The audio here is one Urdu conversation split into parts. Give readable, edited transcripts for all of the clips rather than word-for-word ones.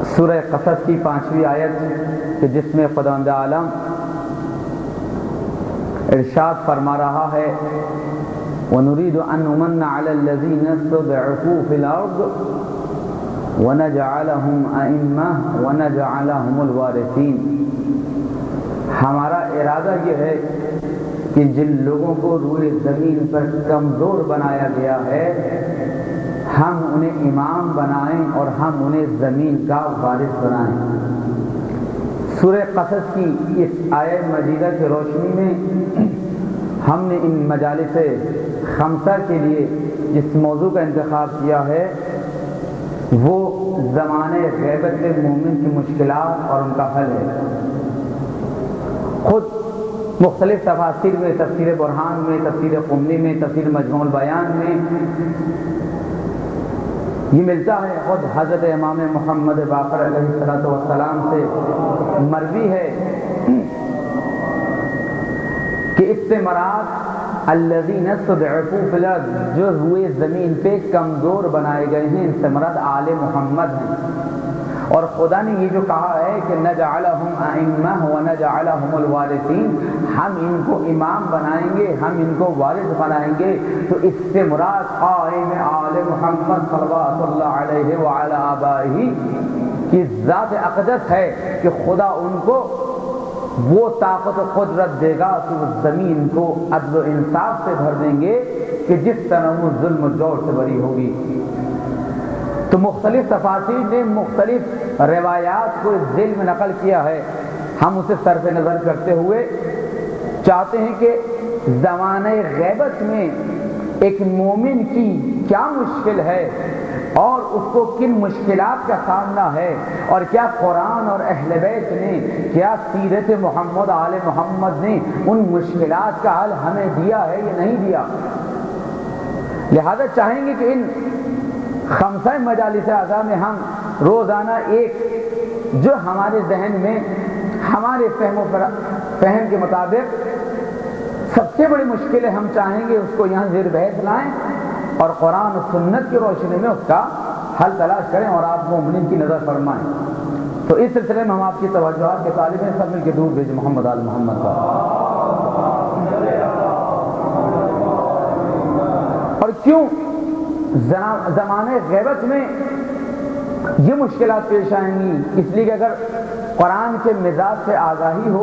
سورہ قصص کی 5ویں آیت کہ جس میں خداوند عالم ارشاد فرما رہا ہے وَنُرِيدُ أَن نُّمَنَّ عَلَى الَّذِينَ اسْتُضْعِفُوا فِي الْأَرْضِ وَنَجْعَلَهُمْ أَئِمَّةً وَنَجْعَلَهُمُ الْوَارِثِينَ۔ ہمارا ارادہ یہ ہے کہ جن لوگوں کو روئے زمین پر کمزور بنایا گیا ہے ہم انہیں امام بنائیں اور ہم انہیں زمین کا وارث بنائیں۔ سورہ قصص کی اس آیت مجیدہ کی روشنی میں ہم نے ان مجالس خمسہ کے لیے جس موضوع کا انتخاب کیا ہے وہ زمانے غیبت مومن کی مشکلات اور ان کا حل ہے۔ خود مختلف تفاسیر میں، تفسیر برہان میں، تفسیر قمنی میں، تفسیر مجموع البیان میں یہ ملتا ہے، خود حضرت امام محمد باقر علیہ السلام سے مروی ہے کہ اس سے مراد الذین استضعفوا فی الارض، جو ہوئے زمین پہ کمزور بنائے گئے ہیں، ان سے مراد آل محمد ہیں۔ اور خدا نے یہ جو کہا ہے کہ نجعلہم ائمہ ونجعلہم الوارثین، ہم ان کو امام بنائیں گے، ہم ان کو وارث بنائیں گے، تو اس سے مراد قائم آل محمد صلوات اللہ علیہ وعلی آبائہ کی ذات اقدس ہے کہ خدا ان کو وہ طاقت و قدرت دے گا کہ وہ زمین کو عدل و انصاف سے بھر دیں گے کہ جس طرح وہ ظلم و جور سے بری ہوگی۔ تو مختلف تفاسیر نے مختلف روایات کو اس ذیل میں نقل کیا ہے، ہم اسے صرف نظر کرتے ہوئے چاہتے ہیں کہ زمانہ غیبت میں ایک مومن کی کیا مشکل ہے اور اس کو کن مشکلات کا سامنا ہے، اور کیا قرآن اور اہل بیت نے، کیا سیرت محمد آل محمد نے ان مشکلات کا حل ہمیں دیا ہے یا نہیں دیا۔ لہذا چاہیں گے کہ ان خمسہ مجالس اعظم میں ہم روزانہ ایک جو ہمارے ذہن میں ہمارے فہم کے مطابق سب سے بڑی مشکل ہے، ہم چاہیں گے اس کو یہاں زیر بحث لائیں اور قرآن و سنت کی روشنی میں اس کا حل تلاش کریں اور آپ مومنین کی نظر فرمائیں۔ تو اس سلسلے میں ہم آپ کی توجہات کے طالب ہیں، سب مل کے درود بھیجیں محمد آل محمد کا۔ اور کیوں زمانے غیبت میں یہ مشکلات پیش آئیں گی؟ اس لیے کہ اگر قرآن کے مزاج سے آگاہی ہو،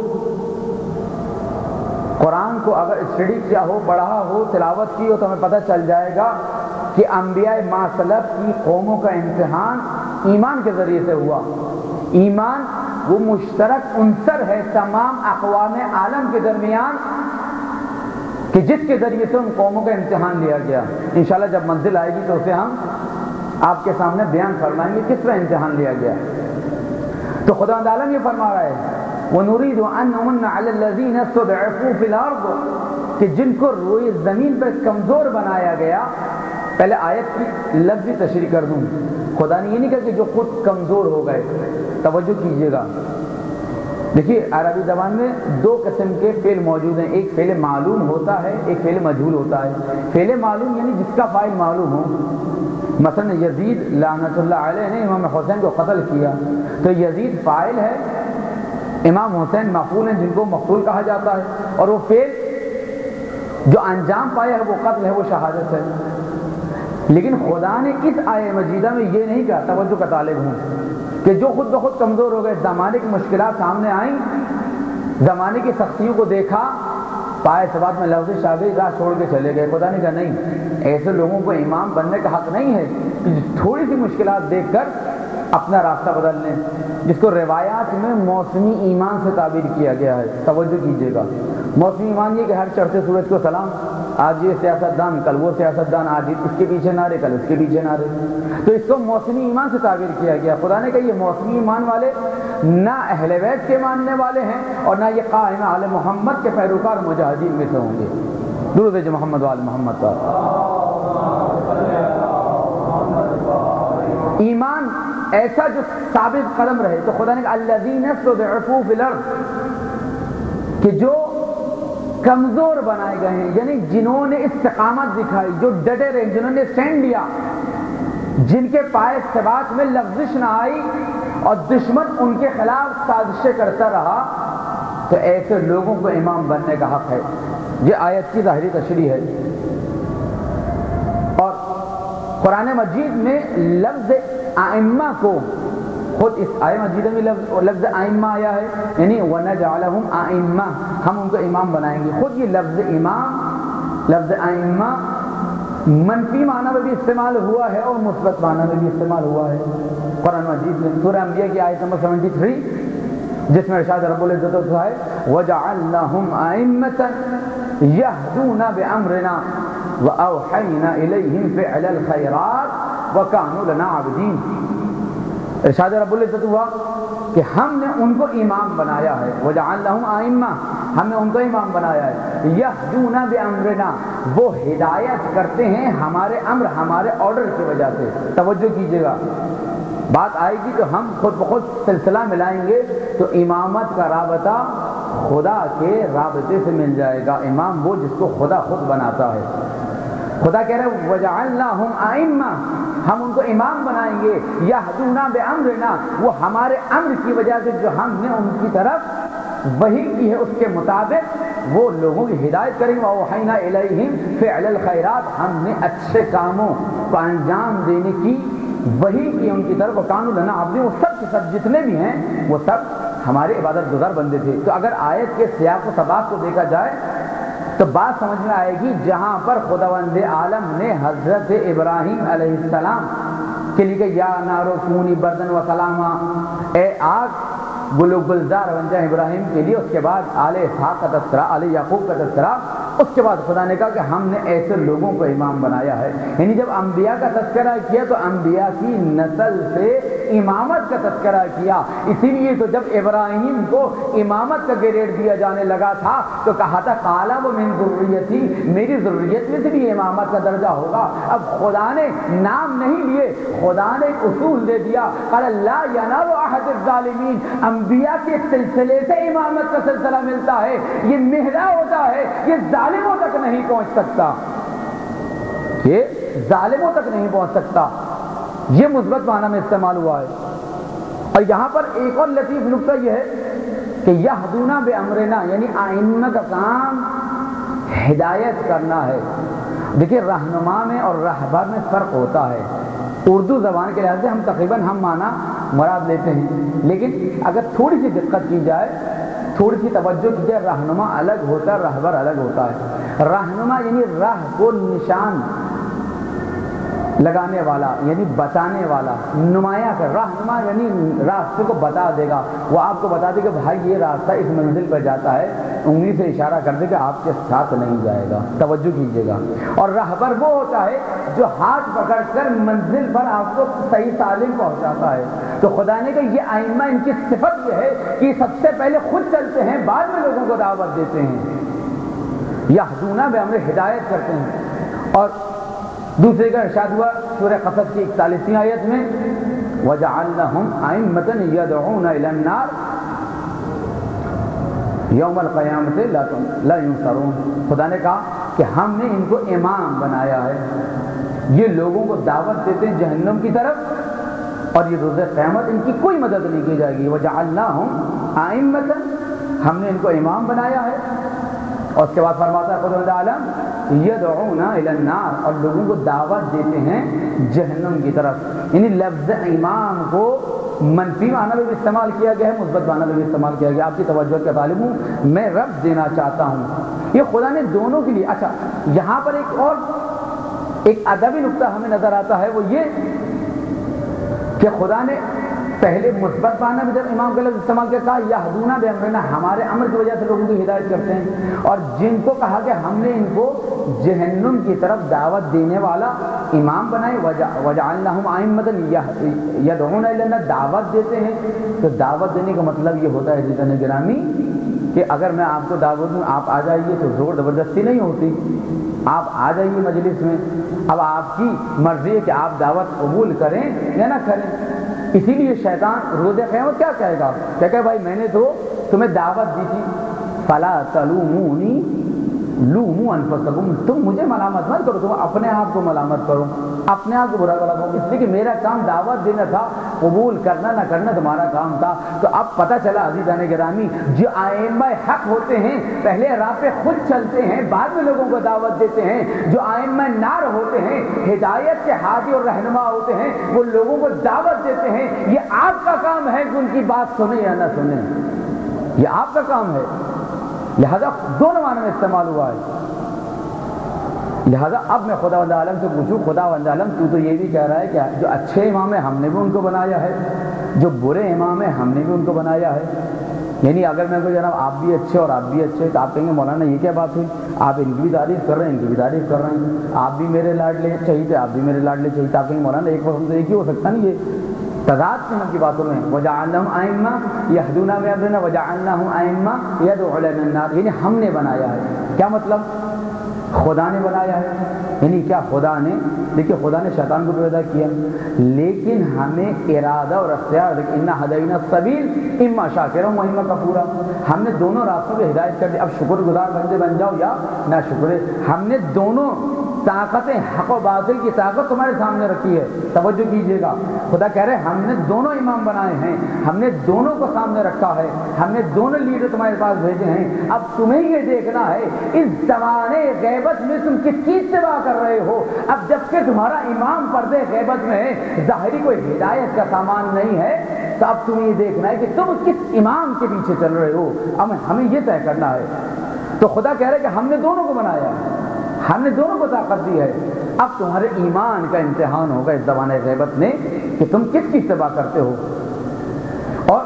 قرآن کو اگر اسٹڈی کیا ہو، پڑھا ہو، تلاوت کی ہو، تو ہمیں پتہ چل جائے گا کہ انبیاء ما سلف کی قوموں کا امتحان ایمان کے ذریعے سے ہوا۔ ایمان وہ مشترک عنصر ہے تمام اقوام عالم کے درمیان کہ جس کے ذریعے سے ان قوموں کا امتحان لیا گیا۔ انشاءاللہ جب منزل آئے گی تو اسے ہم آپ کے سامنے بیان فرمائیں گے کس طرح امتحان لیا گیا۔ تو خدا عالم یہ فرما رہا ہے وَنُرِيدُ أَن نُّمَنَّ عَلَى الَّذِينَ اسْتُضْعِفُوا فِي الْأَرْضِ، کہ جن کو روئے زمین پر کمزور بنایا گیا۔ پہلے آیت کی لفظی تشریح کر دوں، خدا نے یہ نہیں کہا کہ جو خود کمزور ہو گئے، توجہ کیجئے گا۔ دیکھیے عربی زبان میں دو قسم کے فعل موجود ہیں، ایک فعل معلوم ہوتا ہے، ایک فعل مجہول ہوتا ہے۔ فعل معلوم یعنی جس کا فاعل معلوم ہو، مثلا یزید لعنت اللہ علیہ نے امام حسین کو قتل کیا تو یزید فاعل ہے، امام حسین مفعول ہیں جن کو مقتول کہا جاتا ہے، اور وہ فعل جو انجام پایا ہے وہ قتل ہے، وہ شہادت ہے۔ لیکن خدا نے اس آیہ مجیدہ میں یہ نہیں کہا، توجہ کا طالب ہوں، کہ جو خود بخود کمزور ہو گئے، زمانے کی مشکلات سامنے آئیں، زمانے کی سختیوں کو دیکھا، پائے ثبات میں لفظ آ گئی، راہ چھوڑ کے چلے گئے۔ خدا نے کہا نہیں، ایسے لوگوں کو امام بننے کا حق نہیں ہے کہ تھوڑی سی مشکلات دیکھ کر اپنا راستہ بدل لیں، جس کو روایات میں موسمی ایمان سے تعبیر کیا گیا ہے۔ توجہ کیجیے گا، موسمی ایمان یہ کہ ہر چڑھتے سورج کو سلام، آج یہ سیاستدان کل وہ سیاستدان، آج اس کے پیچھے نعرے کل اس کے پیچھے نعرے، تو اس کو موسمی ایمان سے تعبیر کیا گیا۔ خدا نے کہا یہ موسمی ایمان والے نہ اہل بیت کے ماننے والے ہیں اور نہ یہ قائم آل محمد کے پیروکار مجاہدین میں سے ہوں گے۔ درود محمد و آل محمد کا۔ ایمان ایسا جو ثابت قدم رہے، تو خدا نے کہا الذین استضعفوا فی الارض، کہ جو کمزور بنائے گئے ہیں، یعنی جنہوں نے استقامت دکھائی، جو ڈٹے رہے، جنہوں نے سٹینڈ لیا، جن کے پائے ثبات میں لغزش نہ آئی اور دشمن ان کے خلاف سازشیں کرتا رہا، تو ایسے لوگوں کو امام بننے کا حق ہے۔ یہ آیت کی ظاہری تشریح ہے۔ اور قرآن مجید میں لفظ ائمہ کو خود اس آیت مجید میں لفظ ائمہ آیا ہے، یعنی وَنَجْعَلَهُمْ أَئِمَّةً، ہم ان کو امام بنائیں گے۔ خود یہ لفظ امام، لفظ ائمہ منفی معنی میں بھی استعمال ہوا ہے اور مثبت معنی میں بھی استعمال ہوا ہے قرآن مجید میں۔ سورہ انبیاء کی آیت نمبر 73 جس میں ارشاد رب العزت ہوتا ہے وَجَعَلْنَاهُمْ أَئِمَّةً يَهْدُونَ بِأَمْرِنَا وَأَوْحَيْنَا إِلَيْهِمْ فِعْلَ الْخَيْرَاتِ وَكَانُوا لَنَا عَابِدِينَ۔ ارشاد رب العزت ہوا کہ ہم نے ان کو امام بنایا ہے، وَجَعَلْنَاهُمْ أَئِمَّةً، ہم نے ان کو امام بنایا ہے، يَهْدُونَ بِأَمْرِنَا، وہ ہدایت کرتے ہیں ہمارے امر، ہمارے آرڈر کی وجہ سے۔ توجہ کیجئے گا، بات آئے گی تو ہم خود بخود سلسلہ ملائیں گے تو امامت کا رابطہ خدا کے رابطے سے مل جائے گا۔ امام وہ جس کو خدا خود بناتا ہے۔ خدا کہہ رہے ہیں وَجَعَلْنَاهُمْ أَئِمَّةً، ہم ان کو امام بنائیں گے، يَهْدُونَ بِأَمْرِنَا، وہ ہمارے امر کی وجہ سے جو ہم نے ان کی طرف وحی کی ہے اس کے مطابق وہ لوگوں کی ہدایت کریں گے۔ وَأَوْحَيْنَا إِلَيْهِمْ فِعْلَ الْخَيْرَاتِ، ہم نے اچھے کاموں کو انجام دینے کی وحی کی ان کی طرف۔ وَكَانُوا لَنَا عَابِدِينَ، وہ سب کے سب جتنے بھی ہیں وہ سب ہمارے عبادت گزار بندے تھے۔ تو اگر آیت کے سیاق و سباق کو دیکھا جائے تو بات سمجھ میں آئے گی، جہاں پر خداوند عالم نے حضرت ابراہیم علیہ السلام کے لیے کہ یا نار کونی بردن و سلاما، اے آگ گلو گلزار بن جائے ابراہیم کے لیے، اس کے بعد آل اسحاق کا تذکرہ، آل یعقوب کا تذکرہ، اس کے بعد خدا نے کہا کہ ہم نے ایسے لوگوں کو امام بنایا ہے۔ یعنی جب انبیاء کا تذکرہ کیا تو انبیاء کی نسل سے امامت کا تذکرہ کیا۔ اسی لیے تو جب ابراہیم کو امامت کا گریڈ دیا جانے لگا تھا تو کہا تھا قال ومن ذریتی، میری ذریت میں سے بھی امامت کا درجہ ہوگا۔ اب خدا نے نام نہیں لیے، خدا نے ایک اصول دے دیا، قال لا ینال احد الظالمین، انبیاء کے سلسلے سے امامت کا سلسلہ ملتا ہے، یہ مہرا ہوتا ہے، یہ ظالموں تک نہیں پہنچ سکتا، یہ ظالموں تک نہیں پہنچ سکتا۔ یہ مثبت معنی میں استعمال ہوا ہے۔ اور یہاں پر ایک اور لطیف نکتہ یہ ہے کہ یہدون بامرنا، یعنی ائمہ کا کام ہدایت کرنا ہے۔ دیکھیے رہنما میں اور رہبر میں فرق ہوتا ہے۔ اردو زبان کے لحاظ سے ہم تقریباً ہم معنی مراد لیتے ہیں، لیکن اگر تھوڑی سی دقت کی جائے، تھوڑی سی توجہ کی جائے، رہنما الگ ہوتا ہے، رہبر الگ ہوتا ہے۔ رہنما یعنی راہ کو نشان لگانے والا، یعنی بتانے والا، نمایاں کر، رہنما یعنی راستے کو بتا دے گا، وہ آپ کو بتا دے کہ بھائی یہ راستہ اس منزل پر جاتا ہے، انگلی سے اشارہ کر دے کہ آپ کے ساتھ نہیں جائے گا، توجہ کیجیے گا۔ اور رہبر وہ ہوتا ہے جو ہاتھ پکڑ کر منزل پر آپ کو صحیح سالم پہنچاتا ہے۔ تو خدا نے کہا یہ ائمہ ان کی صفت یہ ہے کہ سب سے پہلے خود چلتے ہیں، بعد میں لوگوں کو دعوت دیتے ہیں، یہدون بامر، ہدایت کرتے ہیں۔ اور دوسرے کا ارشاد ہوا سورہ قصص کی 41ویں آیت میں وَجَعَلْنَهُمْ أَئِمَّةً يَدْعُونَ إِلَى النَّارِ يَوْمَ الْقِيَامَةِ لَا يُنصَرُونَ، خدا نے کہا کہ ہم نے ان کو امام بنایا ہے، یہ لوگوں کو دعوت دیتے ہیں جہنم کی طرف، اور یہ روز قیامت ان کی کوئی مدد نہیں کی جائے گی۔ وَجَعَلْنَاهُمْ أَئِمَّةً، ہم نے ان کو امام بنایا ہے۔ اور اس کے بعد فرماتا ہے خداوند عالم یدعون الی النار، اور لوگوں کو دعوت دیتے ہیں جہنم کی طرف۔ یعنی لفظ امام کو منفی معنی میں بھی استعمال کیا گیا ہے، مثبت معنی میں بھی استعمال کیا گیا۔ آپ کی توجہ کا طالب ہوں، میں رب دینا چاہتا ہوں، یہ خدا نے دونوں کے لیے۔ اچھا یہاں پر ایک اور ایک ادبی نقطہ ہمیں نظر آتا ہے، وہ یہ کہ خدا نے پہلے مثبت معنی میں جب امام کا لفظ استعمال کیا، کہا یہدون بامرنا، ہمارے امر کی وجہ سے لوگوں کی ہدایت کرتے ہیں، اور جن کو کہا کہ ہم نے ان کو جہنم کی طرف دعوت دینے والا امام بنائے، وجعلناہم ائمۃ یدعون الی النار، دعوت دیتے ہیں۔ تو دعوت دینے کا مطلب یہ ہوتا ہے جتنے گرامی کہ اگر میں آپ کو دعوت دوں، آپ آ جائیے، تو زور زبردستی نہیں ہوتی، آپ آ جائیے مجلس میں، اب آپ کی مرضی ہے کہ آپ دعوت قبول کریں یا نہ کریں۔ اسی لیے شیطان روز قیامت کیا کہے گا، کیا کہ بھائی میں نے تو تمہیں دعوت دی تھی، فلا تلومونی لوموا انفسکم، تم مجھے ملامت مت کرو، تم اپنے آپ کو ملامت کرو۔ اپنے آپ کو برا بلا کہوں، اس لیے کہ میرا کام دعوت دینا تھا، قبول کرنا نہ کرنا تمہارا کام تھا۔ تو اب پتہ چلا عزیزان گرامی، جو ائمہ حق ہوتے ہیں پہلے راہ پہ خود چلتے ہیں، بعد میں لوگوں کو دعوت دیتے ہیں۔ جو ائمہ نار ہوتے ہیں، ہدایت کے ہادی اور رہنما ہوتے ہیں، وہ لوگوں کو دعوت دیتے ہیں۔ یہ آپ کا کام ہے کہ ان کی بات سنیں یا نہ سنیں، یہ آپ کا کام ہے۔ لہذا دونوں معنی میں استعمال ہوا ہے۔ لہذا اب میں خدا وند عالم سے پوچھوں، خدا وند عالم تو یہ بھی کہہ رہا ہے کہ جو اچھے امام ہیں ہم نے بھی ان کو بنایا ہے، جو برے امام ہیں ہم نے بھی ان کو بنایا ہے۔ یعنی اگر میں کوئی جناب آپ بھی اچھے اور آپ بھی اچھے، تو آپ کہیں گے مولانا یہ کیا بات ہوئی، آپ ان کی بھی تعریف کر رہے ہیں ان کی بھی تعریف کر رہے ہیں، آپ بھی میرے لاڈلے چاہیے تھے آپ بھی میرے لاڈلے چاہیے تھے۔ آپ کہیں گے مولانا ایک وقت سے ایک ہی ہو سکتا نہیں، یہ تضاد قسم کی باتوں میں۔ وجعلناہم ائمہ یہدون بامرنا وجعلناہم ائمہ یدعون الی النار، یعنی ہم نے بنایا ہے۔ کیا مطلب؟ خدا نے بنایا ہے، یعنی کیا خدا نے، دیکھیے خدا نے شیطان کو پیدا کیا، لیکن ہمیں ارادہ اور اختیار، انا ہدینا السبیل اما شاکرا و اما کفورا، ہم نے دونوں راستوں پہ ہدایت کر دی۔ اب شکر گزار بندے بن جاؤ یا نہ شکر، ہم نے دونوں طاقتیں، حق و باطل کی طاقت تمہارے سامنے رکھی ہے، توجہ کیجئے گا۔ خدا کہہ رہے ہم نے دونوں امام بنائے ہیں، ہم نے دونوں کو سامنے رکھا ہے، ہم نے دونوں لیڈر تمہارے پاس بھیجے ہیں۔ اب تمہیں یہ دیکھنا ہے اس زمانے غیبت میں تم کس کی اتباع کر رہے ہو۔ اب جبکہ تمہارا امام پردے غیبت میں ہے، ظاہری کوئی ہدایت کا سامان نہیں ہے، تو اب تمہیں یہ دیکھنا ہے کہ تم کس امام کے پیچھے چل رہے ہو۔ اب ہمیں یہ طے کرنا ہے۔ تو خدا کہہ رہے کہ ہم نے دونوں کو بنایا ہے، ہم نے دونوں کو طاقت دی ہے۔ اب تمہارے ایمان کا امتحان ہوگا اس زمانے غیبت میں کہ تم کس کی اتباع کرتے ہو۔ اور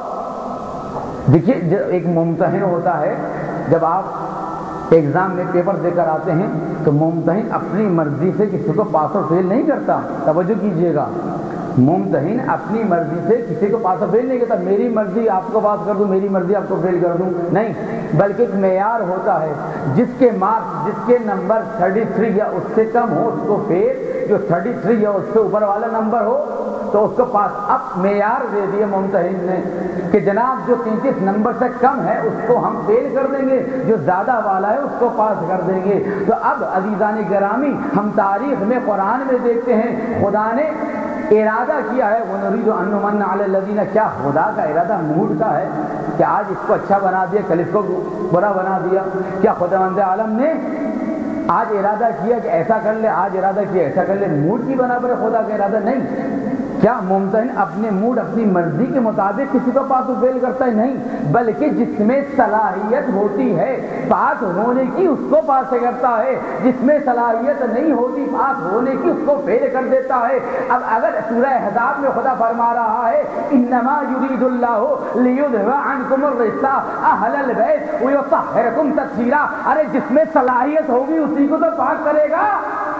دیکھیے ایک ممتحن ہوتا ہے، جب آپ ایگزام میں پیپر دے کر آتے ہیں تو ممتحن اپنی مرضی سے کسی کو پاس اور فیل نہیں کرتا، توجہ کیجئے گا۔ ممتحن اپنی مرضی سے کسی کو پاس اور فیل نہیں کرتا، میری مرضی آپ کو پاس کر دوں، میری مرضی آپ کو فیل کر دوں، نہیں، بلکہ ایک معیار ہوتا ہے، جس کے مارکس، جس کے نمبر 33 یا اس سے کم ہو اس کو فیل، جو 33 یا اس سے اوپر والا نمبر ہو تو اس کو پاس۔ اب معیار دے دیا ممتحن نے کہ جناب جو 33 نمبر سے کم ہے اس کو ہم فیل کر دیں گے، جو زیادہ والا ہے اس کو پاس کر دیں گے۔ تو اب عزیزان گرامی، ہم تاریخ میں قرآن میں دیکھتے ہیں خدا نے ارادہ کیا ہے، وَنُرِيدُ أَن نُّمَنَّ عَلَى الَّذِينَ، کیا خدا کا ارادہ موڈ کا ہے کہ آج اس کو اچھا بنا دیا کل اس کو برا بنا دیا؟ کیا خداوند عالم نے آج ارادہ کیا کہ ایسا کر لے، آج ارادہ کیا ایسا کر لے؟ موڈ کی بنا پر خدا کا ارادہ نہیں۔ کیا ممتحن اپنے موڈ اپنی مرضی کے مطابق کسی کو پاس فیل کرتا ہے؟ نہیں، بلکہ جس میں صلاحیت ہوتی ہے پاس ہونے کی اس کو پاس کرتا ہے، جس میں صلاحیت نہیں ہوتی پاس ہونے کی اس کو فیل کر دیتا ہے۔ اب اگر سورہ احزاب میں خدا فرما رہا ہے انما یرید اللہ لیذھب عنکم الرجس اہل البیت ویطہرکم تطہیرا، ارے جس میں صلاحیت ہوگی اسی کو تو پاک کرے گا،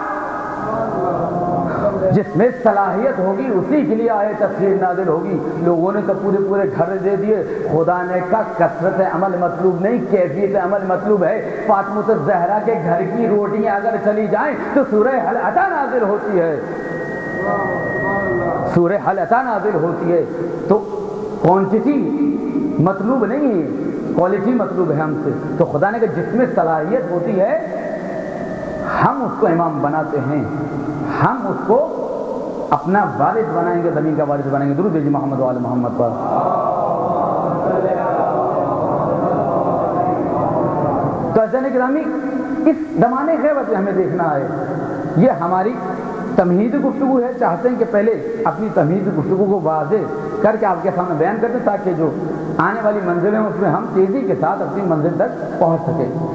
جس میں صلاحیت ہوگی اسی کے لیے آئے تطہیر نازل ہوگی۔ لوگوں نے تو پورے گھر دے دیے، خدا نے کہا کثرت عمل مطلوب نہیں، کیفیت عمل مطلوب ہے۔ فاطمہ الزہرا کے گھر کی روٹیاں اگر چلی جائیں تو سورہ حل عطا نازل ہوتی ہے، سورہ حل عطا نازل ہوتی ہے۔ تو کوانٹٹی مطلوب نہیں ہے، کوالٹی مطلوب ہے ہم سے۔ تو خدا نے کہا جس میں صلاحیت ہوتی ہے ہم اس کو امام بناتے ہیں، ہم اس کو اپنا وارث بنائیں گے، زمین کا وارث بنائیں گے۔ درود بھیجیے محمد وآل محمد پر۔ تو عزیزان گرامی، اس زمانے غیبت میں ہمیں دیکھنا ہے، یہ ہماری تمہیدی گفتگو ہے۔ چاہتے ہیں کہ پہلے اپنی تمہیدی گفتگو کو واضح کر کے آپ کے سامنے بیان کر دیں تاکہ جو آنے والی منزلیں اس میں ہم تیزی کے ساتھ اپنی منزل تک پہنچ سکیں۔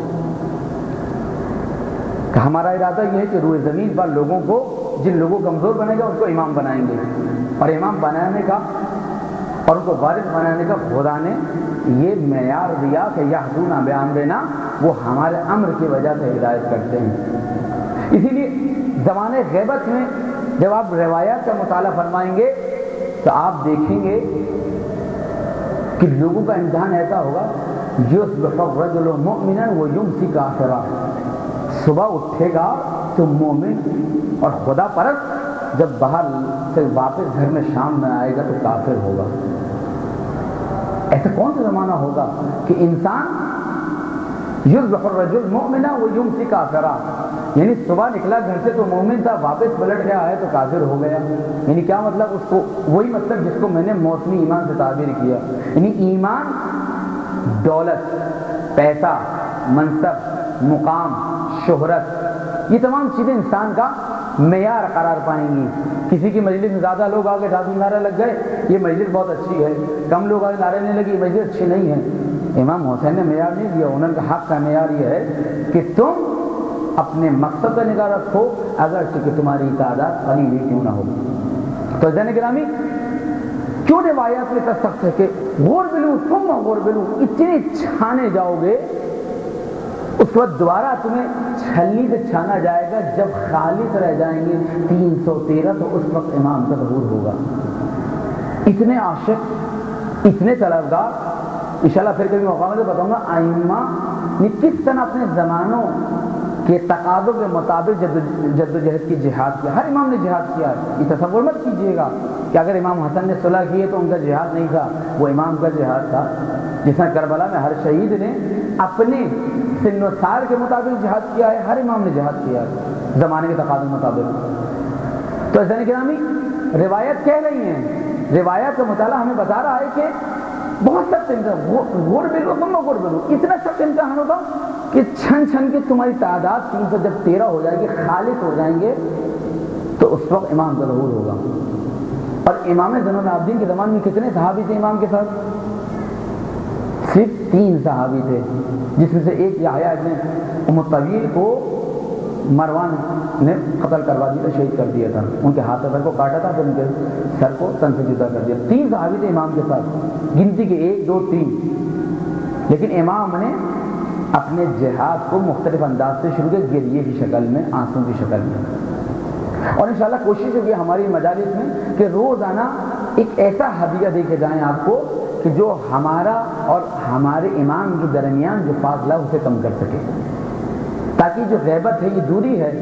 کہ ہمارا ارادہ یہ ہے کہ روئے زمین پر لوگوں کو، جن لوگوں کو کمزور بنے گا ان کو امام بنائیں گے، اور امام بنانے کا اور ان کو وارث بنانے کا خدا نے یہ معیار دیا کہ یہدون بامرنا، وہ ہمارے امر کی وجہ سے ہدایت کرتے ہیں۔ اسی لیے زمانے غیبت میں جب آپ روایات کا مطالعہ فرمائیں گے تو آپ دیکھیں گے کہ لوگوں کا امتحان ایسا ہوگا، یصبح الرجل مؤمنا ویمسی کافرا، صبح اٹھے گا تو مومن اور خدا پرست، جب باہر سے واپس گھر میں شام میں آئے گا تو کافر ہوگا۔ ایسا کون سا زمانہ ہوگا کہ انسان یصبح الرجل مؤمنا ویمسی کافرا، یعنی صبح نکلا گھر سے تو مومن تھا، واپس پلٹ گیا ہے تو کافر ہو گیا. یعنی کیا مطلب؟ اس کو وہی مطلب جس کو میں نے موسمی ایمان سے تعبیر کیا. یعنی ایمان دولت، پیسہ، منصب، مقام، شہرت، یہ تمام چیزیں انسان کا معیار قرار پائیں گی. کسی کی مجلس میں زیادہ لوگ آگے ڈھاکی نعرے لگ گئے، یہ مجلس بہت اچھی ہے. کم لوگ آگے نعرے نہیں لگے، یہ مجلس اچھی نہیں ہے. امام حسین نے معیار نہیں دیا، انہوں نے حق کا معیار یہ ہے کہ تم اپنے مقصد پر نگاہ رکھو اگرچہ کہ تمہاری تعداد قلیل ہی کیوں نہ ہو. تو عزیزان گرامی، کیوں روایات میں اتنا سخت ہے کہ غور بلو ثم غور بلو، اتنے چھانے جاؤ گے اس وقت دوبارہ تمہیں چھلنی سے چھانا جائے گا جب خالص رہ جائیں گے 313، تو اس وقت امام کا ظہور ہوگا. اتنے عاشق، اتنے طلبگار، انشاءاللہ پھر کبھی موقع میں تو بتاؤں گا ائمہ نے کس طرح اپنے زمانوں کے تقاضوں کے مطابق جد و جہد کی، جہاد کیا. ہر امام نے جہاد کیا. یہ تصور مت کیجیے گا کہ اگر امام حسن نے صلح کی ہے تو ان کا جہاد نہیں تھا، وہ امام کا جہاد تھا. جس طرح کربلا میں ہر شہید نے اپنے سن و سال کے مطابق جہاد کیا ہے، ہر امام نے جہاد کیا ہے زمانے کے تقاضوں کے مطابق. تو عزیزان گرامی، روایت کہہ رہی ہیں، روایت کا مطالعہ ہمیں بتا رہا ہے کہ بہت سخت امتحان، غور بلو ثم غور بلو، اتنا سخت امتحان ہوگا کہ چھن چھن کے تمہاری تعداد 313 ہو جائے گی، خالص ہو جائیں گے، تو اس وقت امام کا ظہور ہوگا. اور امام زین العابدین کے زمانے میں کتنے صحابی تھے امام کے ساتھ؟ صرف 3 صحابی تھے، جس میں سے ایک یحییٰ ابن ام طویل کو مروان نے قتل کروا دیا، شہید کر دیا تھا. ان کے ہاتھ پر کو کاٹا تھا، پھر ان کے سر کو تن سے جدا کر دیا. 3 صحابی تھے امام کے ساتھ، گنتی کے 1 2 3. لیکن امام نے اپنے جہاد کو مختلف انداز سے شروع کیا، گریے کی شکل میں، آنسوں کی شکل میں. اور انشاءاللہ کوشش ہوگی ہماری مجالس میں کہ روزانہ ایک ایسا ہدیہ دے کے جائیں آپ کو کہ جو ہمارا اور ہمارے امام کے درمیان جو فاصلہ اسے کم کر سکے، تاکہ جو غیبت ہے، یہ دوری ہے،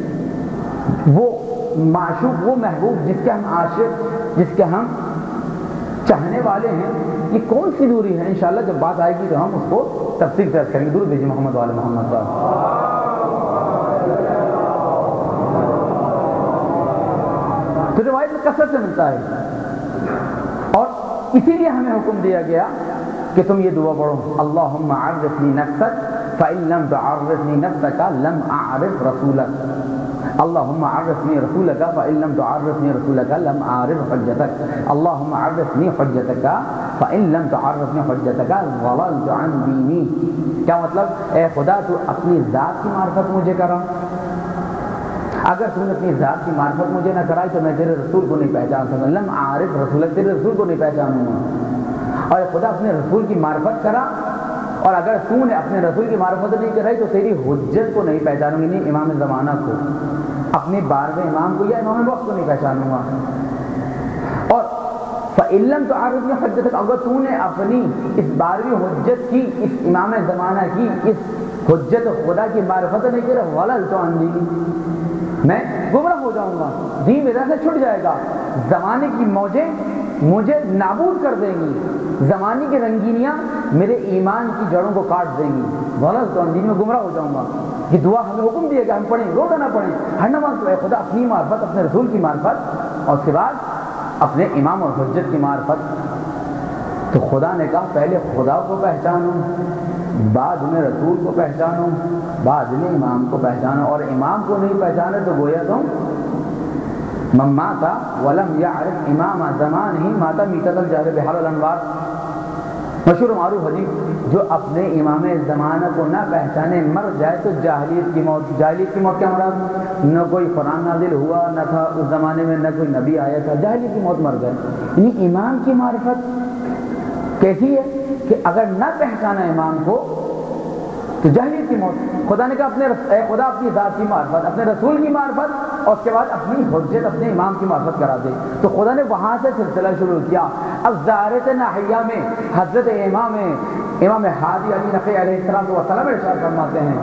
وہ معشوق، وہ محبوب جس کے ہم عاشق، جس کے ہم چاہنے والے ہیں، یہ کون سی دوری ہے؟ انشاءاللہ جب بات آئے گی تو ہم اس کو تفصیل سے عرض کریں گے. درود بھیجیے محمد وعلی محمد صاحب. تو روایت میں کثرت سے ملتا ہے، اور اسی لیے ہمیں حکم دیا گیا کہ تم یہ دعا پڑھو، اللہم عرفنی نفسک فإن لم تعرفنی نفسک لم أعرف رسولک. اللہم عرفنی رسولک فإن لم تعرفنی رسولک لم أعرف حجتک. اللہم عرفنی حجتک فإن لم تعرفنی حجتک ضللت عن دینی. کیا مطلب؟ اے خدا تو اپنی ذات کی معرفت مجھے کرا، اگر تم نے اپنی ذات کی معرفت مجھے نہ کرائی تو میں تیرے رسول کو نہیں پہچان سکتا. لم أعرف رسولک، تیرے رسول کو نہیں پہچانوں گا. اور خدا اپنے رسول کی معرفت کرا، اور اگر تو نے اپنے رسول کی معرفت نہیں کرائی تو تیری حجت کو نہیں پہچانوں گی، نہیں امام زمانہ کو، اپنے 12ویں امام کو یا امام وقت کو نہیں پہچانوں گا. اور فإن لم تعرفنی حجتک، اگر تو نے اپنی اس 12ویں حجت کی، اس امام زمانہ کی، اس حجت خدا کی معرفت نہیں کرا، ضللت عن دینی، میں گمراہ ہو جاؤں گا، دین میرا سے چھٹ جائے گا. زمانے کی موجیں مجھے نابود کر دیں گی، زمانے کی رنگینیاں میرے ایمان کی جڑوں کو کاٹ دیں گی. ضللت عن دینی، میں گمراہ ہو جاؤں گا. یہ دعا ہمیں حکم دیا کہ ہم پڑھیں، روزانہ پڑھیں، ہر نماز پڑھیں. خدا اپنی معرفت، اپنے رسول کی معرفت، اور اس کے بعد اپنے امام اور حجت کی معرفت. تو خدا نے کہا پہلے خدا کو پہچانو، بعد میں رسول کو پہچانو، بعد میں امام کو پہچانو. اور امام کو نہیں پہچانے تو گویا تم من مات ولم يعرف امام زمان ہی ماتا میتۃ الجہر بحر الانوار. مشہور معروف حدیث، جو اپنے امام زمانہ کو نہ پہچانے مر جائے تو جاہلیت کی موت. جاہلیت کی موت کیا مراد؟ نہ کوئی قرآن نازل ہوا نہ تھا اس زمانے میں، نہ کوئی نبی آیا تھا، جاہلیت کی موت مر گئے. یعنی امام کی معرفت کیسی ہے کہ اگر نہ پہچانا امام کو تو جاہلیت کی موت. خدا نے کہا خدا اپنی ذات کی معرفت، اپنے رسول کی معرفت، اور اس کے بعد اپنی حجت، اپنے امام کی معرفت کرا دے. تو خدا نے وہاں سے سلسلہ شروع کیا. اب زیارت ناحیہ میں حضرت امام ہادی علی نقی علیہ السلام ارشاد فرماتے ہیں،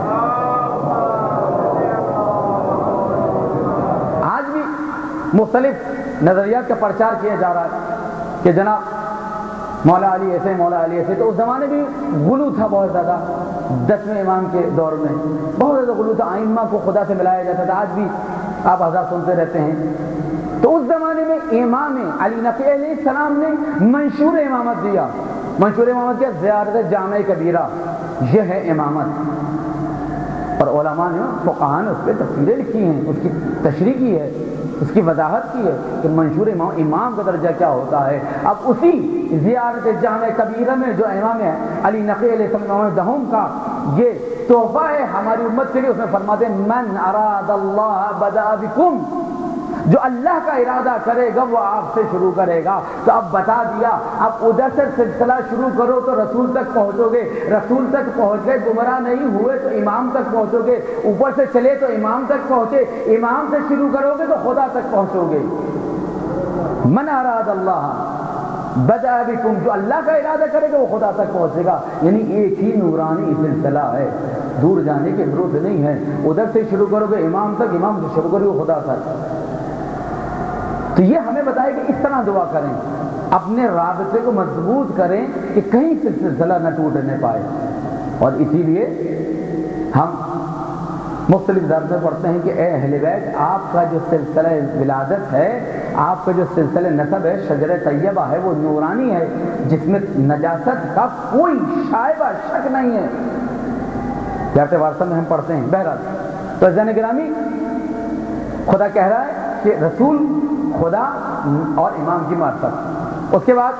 آج بھی مختلف نظریات کا پرچار کیا جا رہا ہے کہ جناب مولا علی ایسے مولا علی ایسے. تو اس زمانے بھی غلو تھا بہت زیادہ. 10ویں امام کے دور میں بہت زیادہ غلو تھا. ائمہ کو خدا سے ملایا جاتا تھا. آج بھی آپ حضرات سنتے رہتے ہیں. تو اس زمانے میں امام علی نقی علیہ السلام نے منشور امامت دیا. منشور امامت کیا؟ زیارت جامع کبیرہ، یہ ہے امامت. اور علماء نے فقہاء نے اس پہ تفسیریں لکھی ہیں، اس کی تشریح کی ہے، اس کی وضاحت کی ہے کہ منشور امام کا درجہ کیا ہوتا ہے. اب اسی زیارت جامع کبیرہ میں جو امام علی نقی علیہ السلام دہم کا یہ تحفہ ہے ہماری امت کے لیے، اس میں فرماتے ہیں من اراد اللہ بدأ بکم، جو اللہ کا ارادہ کرے گا وہ آپ سے شروع کرے گا. تو اب بتا دیا، اب ادھر سے سلسلہ شروع کرو تو رسول تک پہنچو گے، رسول تک پہنچ گئے گمراہ نہیں ہوئے تو امام تک پہنچو گے، اوپر سے چلے تو امام تک پہنچے، امام سے شروع کرو گے تو خدا تک پہنچو گے. من اراد اللہ بدأ بکم، جو اللہ کا ارادہ کرے گا وہ خدا تک پہنچے گا. یعنی ایک ہی نورانی سلسلہ ہے، دور جانے کی ضرورت نہیں ہے. ادھر سے شروع کرو گے امام تک، امام سے شروع کرو گے خدا تک. تو یہ ہمیں بتائے کہ اس طرح دعا کریں، اپنے رابطے کو مضبوط کریں کہ کہیں سے سلسلہ نہ ٹوٹنے پائے. اور اسی لیے ہم مختلف درجے پڑھتے ہیں کہ اے اہل بیت، آپ کا جو سلسلہ ولادت ہے، آپ کا جو سلسلہ نسب ہے، شجر طیبہ ہے، وہ نورانی ہے جس میں نجاست کا کوئی شائبہ شک نہیں ہے. جیسے وارثہ میں ہم پڑھتے ہیں. بہرحال تو عزیزان گرامی، خدا کہہ رہا ہے کہ رسول، خدا اور امام کی معرفت. اس کے بعد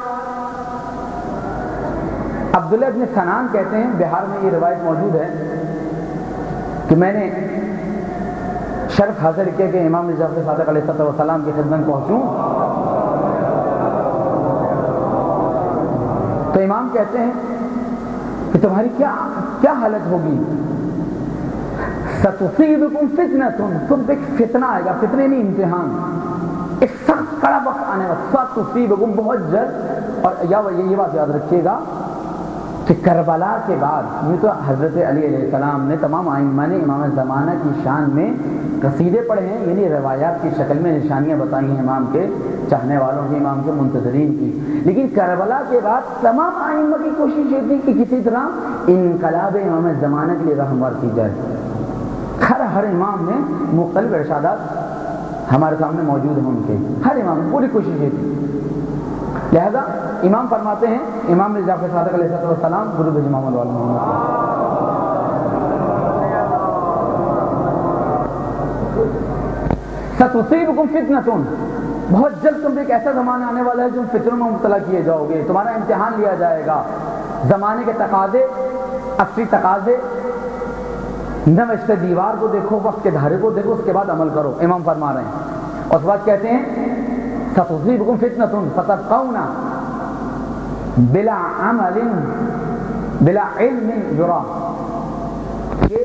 عبداللہ ابن سنان کہتے ہیں، بہار میں یہ روایت موجود ہے کہ میں نے شرف حاصل کیا کہ امام جعفر صادق علیہ السلام کی خدمت پہنچوں. تو امام کہتے ہیں کہ تمہاری کیا حالت ہوگی؟ ستصیبکم فتنۃ، تم پہ ایک فتنہ آئے گا، فتنے نہیں امتحان، ایک سخت کڑا وقت آنے والا. ستصیبکم بہت جلد. اور یہ بات یاد رکھیے گا کہ کربلا کے بعد، یہ تو حضرت علی علیہ السلام نے تمام ائمہ نے امام زمانہ کی شان میں قصیدے پڑھے ہیں، یعنی روایات کی شکل میں نشانیاں بتائی ہیں امام کے چاہنے والوں کی، امام کے منتظرین کی. لیکن کربلا کے بعد تمام ائمہ کی کوشش یہ تھی کہ کسی طرح انقلاب امام زمانہ کے لیے راہنمار کی جائے. ہر امام نے مختلف ارشادات ہمارے سامنے موجود ہیں ان کے، ہر امام پوری کوشش یہ تھی. لہذا امام فرماتے ہیں، امام جعفر صادق علیہ السلام گرو بھیج محمد والا محمد، ستصیبکم فتنۃ، بہت جلد تم ایک ایسا زمانہ آنے والا ہے جو فتنوں میں مبتلا کیے جاؤ گے، تمہارا امتحان لیا جائے گا. زمانے کے تقاضے، عصری تقاضے، نوشتہ دیوار کو دیکھو، وقت کے دھارے کو دیکھو، اس کے بعد عمل کرو. امام فرما رہے ہیں. اور اس بعد کہتے ہیں ستصیبکم فتنۃ فتبقون بلا عمل بلا علم یرا، کہ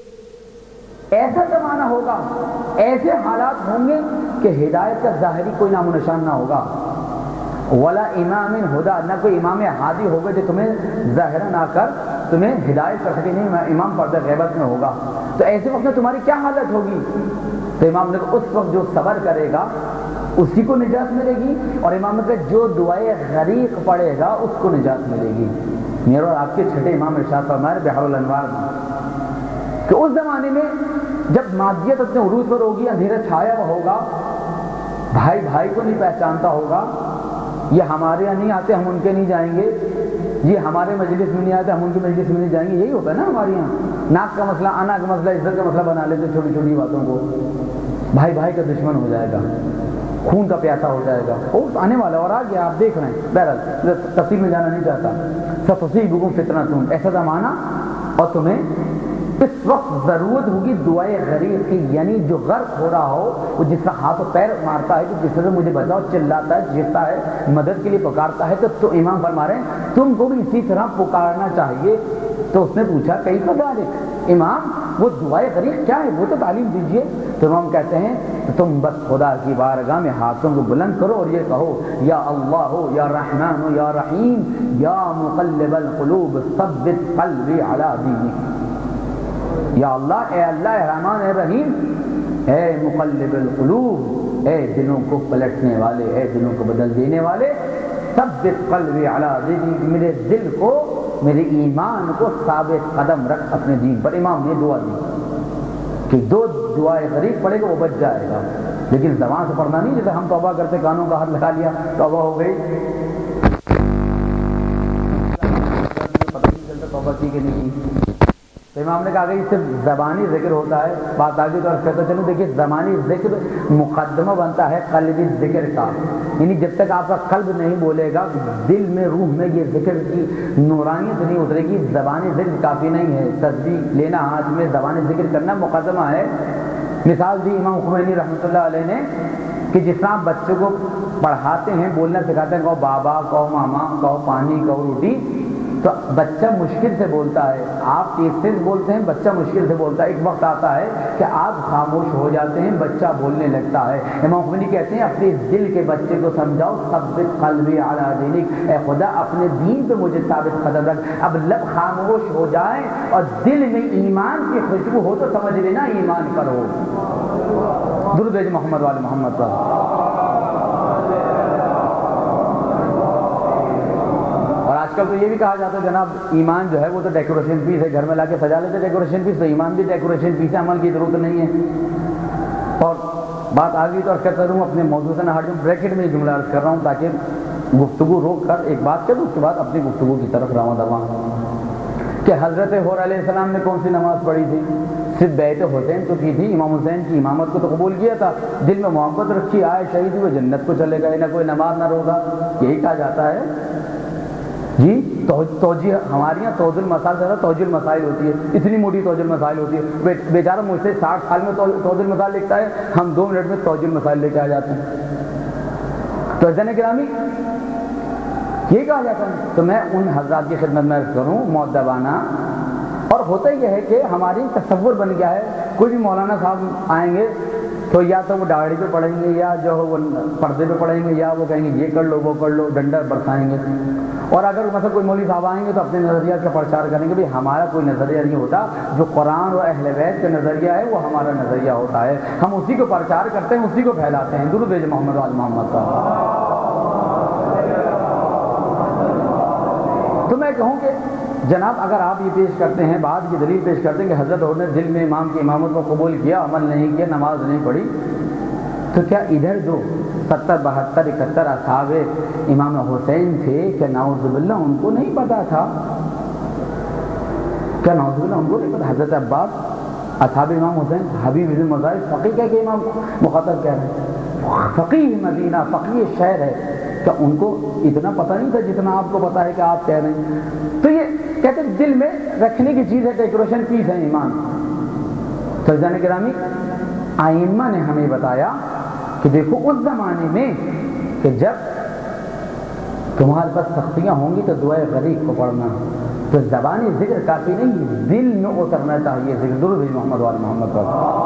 ایسا زمانہ ہوگا، ایسے حالات ہوں گے کہ ہدایت کا ظاہری کوئی نام و نشان نہ ہوگا. ولا امام ہدا، نہ کوئی امام ہادی ہوگا جو تمہیں ظاہرا نہ کر تمہیں ہدایت کر سکے. نہیں، امام پردہ غیبت میں ہوگا. تو ایسے وقت میں تمہاری کیا حالت ہوگی؟ تو امام نے کہا اس وقت جو صبر کرے گا اسی کو نجات ملے گی، اور امام نے کہا جو دعائے غریق پڑے گا اس کو نجات ملے گی. میرے اور آپ کے چھٹے امام ارشاد فرمائے بحر الانوار میں کہ اس زمانے میں جب مادیت اپنے عروج پر ہوگی، اندھیرا چھایا ہوا ہوگا، بھائی بھائی کو نہیں پہچانتا ہوگا، یہ ہمارے یہاں نہیں آتے ہم ان کے نہیں جائیں گے، یہ ہمارے مجلس میں نہیں آتے ہم ان کی مجلس میں نہیں جائیں گے. یہی ہوتا ہے نا ہمارے یہاں، ناک کا مسئلہ، آنا کا مسئلہ، عزت کا مسئلہ بنا لیتے چھوٹی چھوٹی باتوں کو. بھائی بھائی کا دشمن ہو جائے گا، خون کا پیاسا ہو جائے گا. اور آنے والا اور آ گیا، آپ دیکھ رہے ہیں. بہرحال تفصیل میں جانا نہیں چاہتا. ستصیبکم فتنۃ، ایسا زمانہ، اور تمہیں اس وقت ضرورت ہوگی دعائے غریق کی، یعنی جو غرق ہو رہا ہو، وہ جس کا ہاتھ و پیر مارتا ہے کہ جس سے مجھے بچاؤ، چلاتا ہے، چیختا ہے، مدد کے لیے پکارتا ہے. تو امام فرما رہے ہیں تم کو بھی اسی طرح پکارنا چاہیے. تو اس نے پوچھا کیف ذالک، امام وہ دعائے غریق کیا ہے، وہ تو تعلیم دیجئے. تو امام کہتے ہیں تم بس خدا کی بارگاہ میں ہاتھوں کو بلند کرو اور یہ کہو یا اللہ یا رحمان یا رحیم یا مقلب القلوب ثبت قلبی علی دینک. یا اللہ، اے اللہ، اے رحمان، اے رحیم، اے مقلب القلوب، اے دلوں کو پلٹنے والے، اے دلوں کو بدل دینے والے، ثبت قلبی علی دینک، میرے دل کو، میرے ایمان کو ثابت قدم رکھ اپنے دین پر۔ امام نے دعا دی کہ دو دعائیں غریب پڑھے گا وہ بچ جائے گا، لیکن زبان سے پڑھنا نہیں، جیسے ہم توبہ کرتے کانوں کا ہاتھ لگا لیا توبہ ہو گئی، پتہ نہیں چلتا توبہ کی کہ نہیں کی۔ تو امام نے کہا کہ اس سے زبانی ذکر ہوتا ہے، بات آگے تو عرض کرتا چلوں، دیکھیے زبانی ذکر مقدمہ بنتا ہے قلبی ذکر کا، یعنی جب تک آپ کا قلب نہیں بولے گا، دل میں روح میں یہ ذکر کی نورانیت نہیں اترے گی، زبانی ذکر کافی نہیں ہے، تسبیح لینا ہاتھ میں زبانی ذکر کرنا مقدمہ ہے۔ مثال دی امام خمینی رحمۃ اللہ علیہ نے کہ جس طرح بچوں کو پڑھاتے ہیں، بولنا سکھاتے ہیں، کہو بابا، کہو ماما، کہو پانی، کہو روٹی، تو بچہ مشکل سے بولتا ہے، آپ تیز تیز بولتے ہیں، بچہ مشکل سے بولتا ہے، ایک وقت آتا ہے کہ آپ خاموش ہو جاتے ہیں، بچہ بولنے لگتا ہے۔ امام خمینی کہتے ہیں اپنے دل کے بچے کو سمجھاؤ، ثبت قلبی علی دینک، اے خدا اپنے دین پہ مجھے ثابت قدم رکھ۔ اب لب خاموش ہو جائیں اور دل میں ایمان کی خوشبو ہو تو سمجھ لینا ایمان پر ہو۔ درود بھیج محمد والے محمد پر۔ آج کل تو یہ بھی کہا جاتا ہے جناب ایمان جو ہے وہ تو ڈیکوریشن پیس ہے، گھر میں لا کے سجا لیتے ڈیکوریشن پیس، تو ایمان بھی ڈیکوریشن پیس ہے، عمل کی ضرورت نہیں ہے۔ اور بات آگئی تو عرض کرتا ہوں، اپنے موضوع سے نہ ہٹ جاؤں، بریکٹ میں یہ جملہ عرض کر رہا ہوں تاکہ گفتگو روک کر ایک بات کر دوں، اس کے بعد اپنی گفتگو کی طرف رواں دواں کہ حضرت حور علیہ السلام نے کون سی نماز پڑھی تھی؟ صرف بیعت حسین تو کی تھی، امام حسین کی امامت کو تو قبول کیا تھا، دل میں محبت رکھی، آئے شہید ہوئے جنت کو چلے گئے، نہ کوئی نماز نہ روزہ، یہی کہا جاتا ہے جی۔ توجیہ ہمارے یہاں توجہ المسائل سے توجیہ المسائل ہوتی ہے، اتنی موٹی توجیہ المسائل ہوتی ہے، بیچارہ مجھ سے 60 سال میں توجیہ المسائل لکھتا ہے، ہم 2 منٹ میں توجیہ المسائل لے کے آ جاتے ہیں۔ تو عزیزان گرامی یہ کہا جاتا ہے، تو میں ان حضرات کی خدمت میں عرض کروں مؤدبانہ، اور ہوتا یہ ہے کہ ہماری تصور بن گیا ہے، کوئی بھی مولانا صاحب آئیں گے تو یا تو وہ داڑھی پہ پڑھیں گے، یا جو وہ پردے پہ پڑھیں گے، یا وہ کہیں گے یہ کر لو وہ کر لو، ڈنڈا برسائیں گے۔ اور اگر مثلا کوئی مولوی صاحب آئیں گے تو اپنے نظریات کا پرچار کریں گے، بھائی ہمارا کوئی نظریہ نہیں ہوتا، جو قرآن و اہل بیت کا نظریہ ہے وہ ہمارا نظریہ ہوتا ہے، ہم اسی کو پرچار کرتے ہیں، اسی کو پھیلاتے ہیں۔ درود بھیج محمد وآل محمد کا۔ تو میں کہوں کہ جناب اگر آپ یہ پیش کرتے ہیں، بات کی دلیل پیش کرتے ہیں کہ حضرت عمر نے دل میں امام کی امامت کو قبول کیا، عمل نہیں کیا، نماز نہیں پڑھی، تو کیا ادھر جو 70 72 71 اصحاب امام حسین تھے، کیا نعوذ باللہ ان کو نہیں پتا تھا؟ کیا نعوذ باللہ ان کو نہیں پتا؟ حضرت عباس اصحاب امام حسین، حبیب بن مظاہر، فقیہ کہہ کے امام مخاطب کہہ رہے ہیں، فقیہ مدینہ، فقیہ شہر ہے، کیا ان کو اتنا پتہ نہیں تھا جتنا آپ کو پتا ہے کہ آپ کہہ رہے ہیں؟ تو یہ کہتے ہیں دل میں رکھنے کی چیز ہے، ڈیکوریشن پیس ہے ایمان۔ تو عزیزان گرامی ائمہ نے ہمیں بتایا کہ دیکھو اس زمانے میں کہ جب تمہارے پاس سختیاں ہوں گی تو دعائے غریب کو پڑھنا، تو زبانی ذکر کافی نہیں، دل میں اترنا چاہیے ذکر۔ درود بھیج محمد وآل محمد پر۔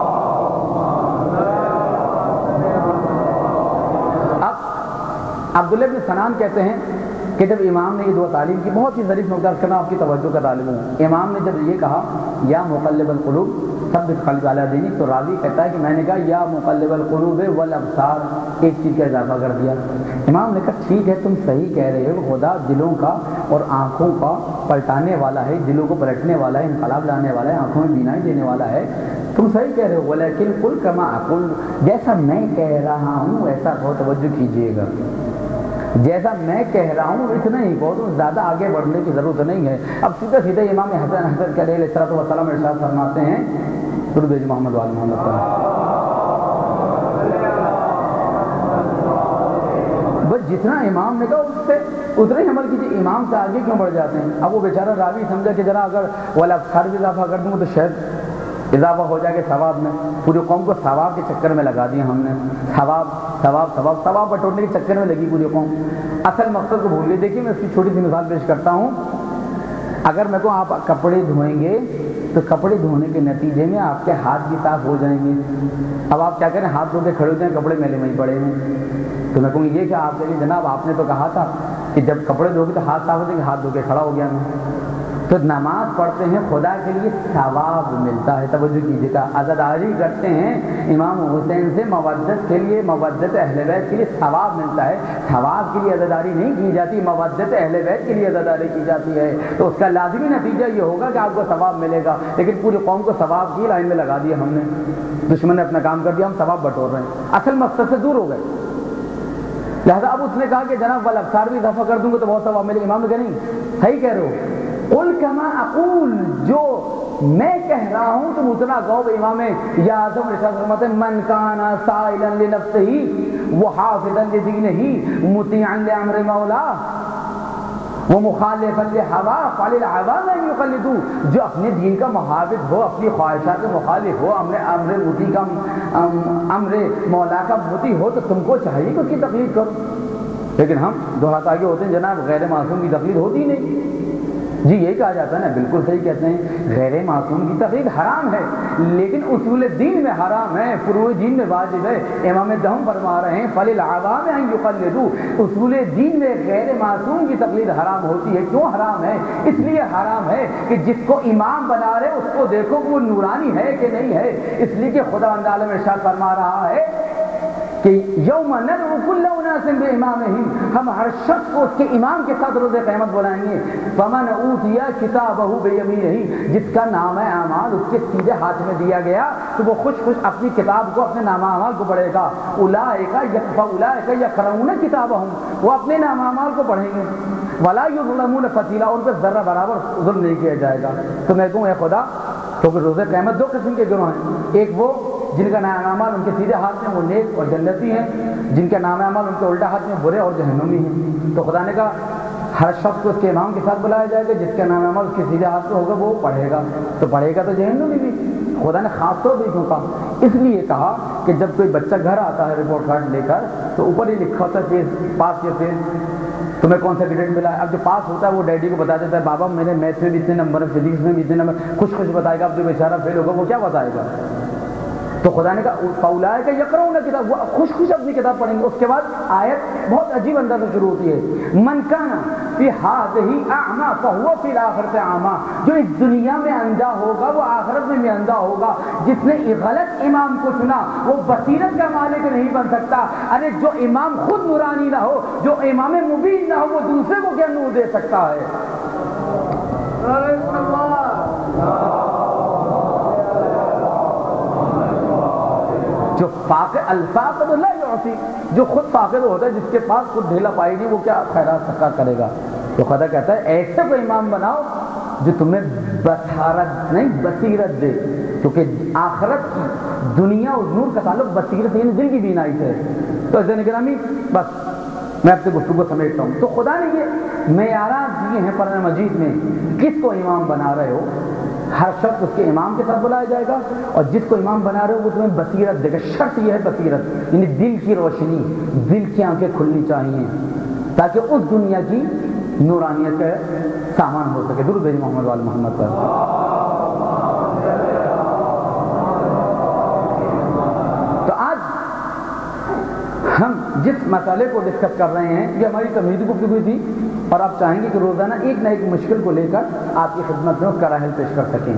اب عبداللہ بن سنان کہتے ہیں کہ جب امام نے یہ دعا تعلیم کی، بہت ہی ظریف نقطہ کرنا آپ کی توجہ کا طالب ہوں، امام نے جب یہ کہا یا مقلب القلوب ثبت قلبی علی دینک، تو راوی کہتا ہے کہ میں نے کہا یا مقلب القلوب والابصار، ایک چیز کا اضافہ کر دیا۔ امام نے کہا ٹھیک ہے تم صحیح کہہ رہے ہو، خدا دلوں کا اور آنکھوں کا پلٹانے والا ہے، دلوں کو پلٹنے والا ہے، انقلاب لانے والا ہے، آنکھوں میں بینائی دینے والا ہے، تم صحیح کہہ رہے ہو، ولیکن قل کما اقول، جیسا میں کہہ رہا ہوں ویسا کہو، توجہ کیجیے گا، جیسا میں کہہ رہا ہوں اتنا ہی کہو، تو زیادہ آگے بڑھنے کی ضرورت نہیں ہے۔ اب سیدھا سیدھا امام حسن حضرت علیہ السلام ارشاد فرماتے ہیں، درود بھیج محمد وآل محمد پر، بس جتنا امام نے کہا اس سے اتنا ہی عمل کیجیے، امام سے آگے کیوں بڑھ جاتے ہیں؟ اب وہ بیچارہ راوی سمجھا کہ ذرا اگر والابصار بھی اضافہ کر دوں گا تو شاید اضافہ ہو جائے گا ثواب میں، پوری قوم کو ثواب کے چکر میں لگا دیا ہم نے، ثواب ثواب ثواب ثواب بٹورنے کے چکر میں لگی پوری قوم، اصل مقصد کو بھول گئی۔ دیکھیے میں اس کی چھوٹی سی مثال پیش کرتا ہوں، اگر میں کو آپ کپڑے دھوئیں گے تو کپڑے دھونے کے نتیجے میں آپ کے ہاتھ بھی صاف ہو جائیں گے، اب آپ کیا کریں، ہاتھ دھو کے کھڑے ہو جائیں، کپڑے میلے میں ہی پڑے ہیں، تو میں کہوں گی یہ کیا آپ کہیں جناب آپ نے تو کہا تھا کہ جب کپڑے دھو گے تو ہاتھ صاف ہو جائیں گے، ہاتھ دھو کے کھڑا ہو گیا میں، تو نماز پڑھتے ہیں خدا کے لیے ثواب ملتا ہے. توجہ کیجیے گا, عزاداری کرتے ہیں امام حسین سے مودت کے لیے, مودت اہل بیت کے لیے ثواب ملتا ہے. ثواب کے لیے عزاداری نہیں کی جاتی, مودت اہل بیت کے لیے عزاداری کی جاتی ہے. تو اس کا لازمی نتیجہ یہ ہوگا کہ آپ کو ثواب ملے گا. لیکن پوری قوم کو ثواب کی لائن میں لگا دیا ہم نے, دشمن نے اپنا کام کر دیا, ہم ثواب بٹور رہے ہیں, اصل مقصد سے دور ہو گئے. لہذا اب اس نے کہا کہ جناب والابصار بھی اضافہ کر دوں گا تو بہت ثواب ملے گا. امام نے کہا نہیں, صحیح کہہ رہے ہو, قل کما اقول, جو میں کہہ رہا ہوں تم اتنا کہو. امام یا اعظم ارشاد فرماتے ہیں من کان سائلا لنفسه وحافظا لدینه مطیعا لامر مولاه ومخالفا لهواه فللعوام ان يقلدوا, جو اپنے دین کا محافظ ہو, اپنی خواہشات کے مخالف ہو, امر مطیع کا امر مولا کا مطیع ہو, تو تم کو چاہیے کہ اس کی تقلید کرو. لیکن ہم دو ہاتھ آگے ہوتے ہیں, جناب غیر معصوم کی تقلید ہوتی نہیں. جی یہی کہا جاتا ہے نا, بالکل صحیح کہتے ہیں, غیر معصوم کی تقلید حرام ہے, لیکن اصول دین میں حرام ہے, فروع دین میں واجب ہے. امام دہم فرما رہے ہیں فللعوام ان یقلدوا, اصول دین میں غیر معصوم کی تقلید حرام ہوتی ہے. کیوں حرام ہے؟ اس لیے حرام ہے کہ جس کو امام بنا رہے اس کو دیکھو کہ وہ نورانی ہے کہ نہیں ہے. اس لیے کہ خداوند عالم ارشاد فرما رہا ہے کہ یوم ندعو کل اناس بامامہم, ہم ہر شخص کو اس کے امام کے ساتھ روز قیامت بلائیں گے. فمن اوتی کتابہ بیمینہ, جس کا نامہ اعمال اس کے سیدھے ہاتھ میں دیا گیا تو وہ خوش خوش اپنی کتاب کو, اپنے نامہ اعمال کو پڑھے گا. اولئک یقرؤون کتابہم, وہ اپنے نامہ اعمال کو پڑھیں گے. ولا یظلمون فتیلا, ان پہ ذرہ برابر ظلم نہیں کیا جائے گا. تو میں کہوں اے خدا, کیونکہ روز قیامت دو قسم کے گروہ ہیں, ایک وہ جن کا نام اعمال ان کے سیدھے ہاتھ میں وہ نیک اور جنتی ہیں, جن کا نام اعمال ان کے الٹا ہاتھ میں برے اور جہنمی ہیں. تو خدا نے کہا ہر شخص کو اس کے امام کے ساتھ بلایا جائے گا, جس کا نام اعمال اس کے سیدھے ہاتھ میں ہوگا وہ پڑھے گا, تو پڑھے گا تو جہنمی بھی. خدا نے خاص طور پہ کیوں کہا؟ اس لیے کہا کہ جب کوئی بچہ گھر آتا ہے رپورٹ کارڈ لے کر تو اوپر ہی لکھا ہوتا ہے فیس, پاس یا فیل, تمہیں کون سا گریڈ ملا ہے. اب جو پاس ہوتا ہے وہ ڈیڈی کو بتا دیتا ہے, بابا میرے میتھ میں بھی اتنے نمبر ہے, فزکس میں بھی اتنے نمبر, خوش خوش بتائے گا. اب جو بیچارہ فیل ہوگا وہ کیا بتائے گا؟ تو خدا نے کہا فاولئک یقرؤون کتاب, وہ خوش خوش اپنی کتاب پڑھیں گے. اس کے بعد آیت بہت عجیب انداز سے شروع ہوتی ہے, من کان فی هذه اعمی فهو فی الاخرۃ اعمی, جو اس دنیا میں اندھا ہوگا وہ آخرت میں بھی اندھا ہوگا. جس نے غلط امام کو چنا وہ بصیرت کا مالک نہیں بن سکتا. ارے جو امام خود نورانی نہ ہو, جو امام مبین نہ ہو, وہ دوسرے کو کیا نور دے سکتا ہے؟ جو فاقد الفاقد لا یعطی, جو خود فاقد ہوتا ہے, جس کے پاس خود ڈھیلا پائی نہیں, وہ کیا خیرات صدقہ کرے گا؟ تو خدا کہتا ہے ایسے کوئی امام بناؤ جو تمہیں بصارت نہیں بصیرت دے, کیونکہ آخرت کی دنیا اور نور کا تعلق بصیرت یعنی دل کی بینائی سے ہے. تو عزیزان گرامی, بس میں آپ سے گفتگو سمیٹتا ہوں. تو خدا نے یہ معیارات دیے ہیں قرآن مجید میں, کس کو امام بنا رہے ہو, ہر شخص اس کے امام کے ساتھ بلایا جائے گا, اور جس کو امام بنا رہے ہو وہ تمہیں بصیرت دے گا. شرط یہ ہے بصیرت, یعنی دل کی روشنی, دل کی آنکھیں کھلنی چاہیے تاکہ اس دنیا کی نورانیت کا سامان ہو سکے. درود بھیجیں محمد وال محمد پر. تو آج ہم جس مسئلے کو ڈسکس کر رہے ہیں یہ ہماری تمہیدی گفتگو تھی, اور آپ چاہیں گے کہ روزانہ ایک نہ ایک مشکل کو لے کر آپ کی خدمت میں اس کا حل پیش کر سکیں.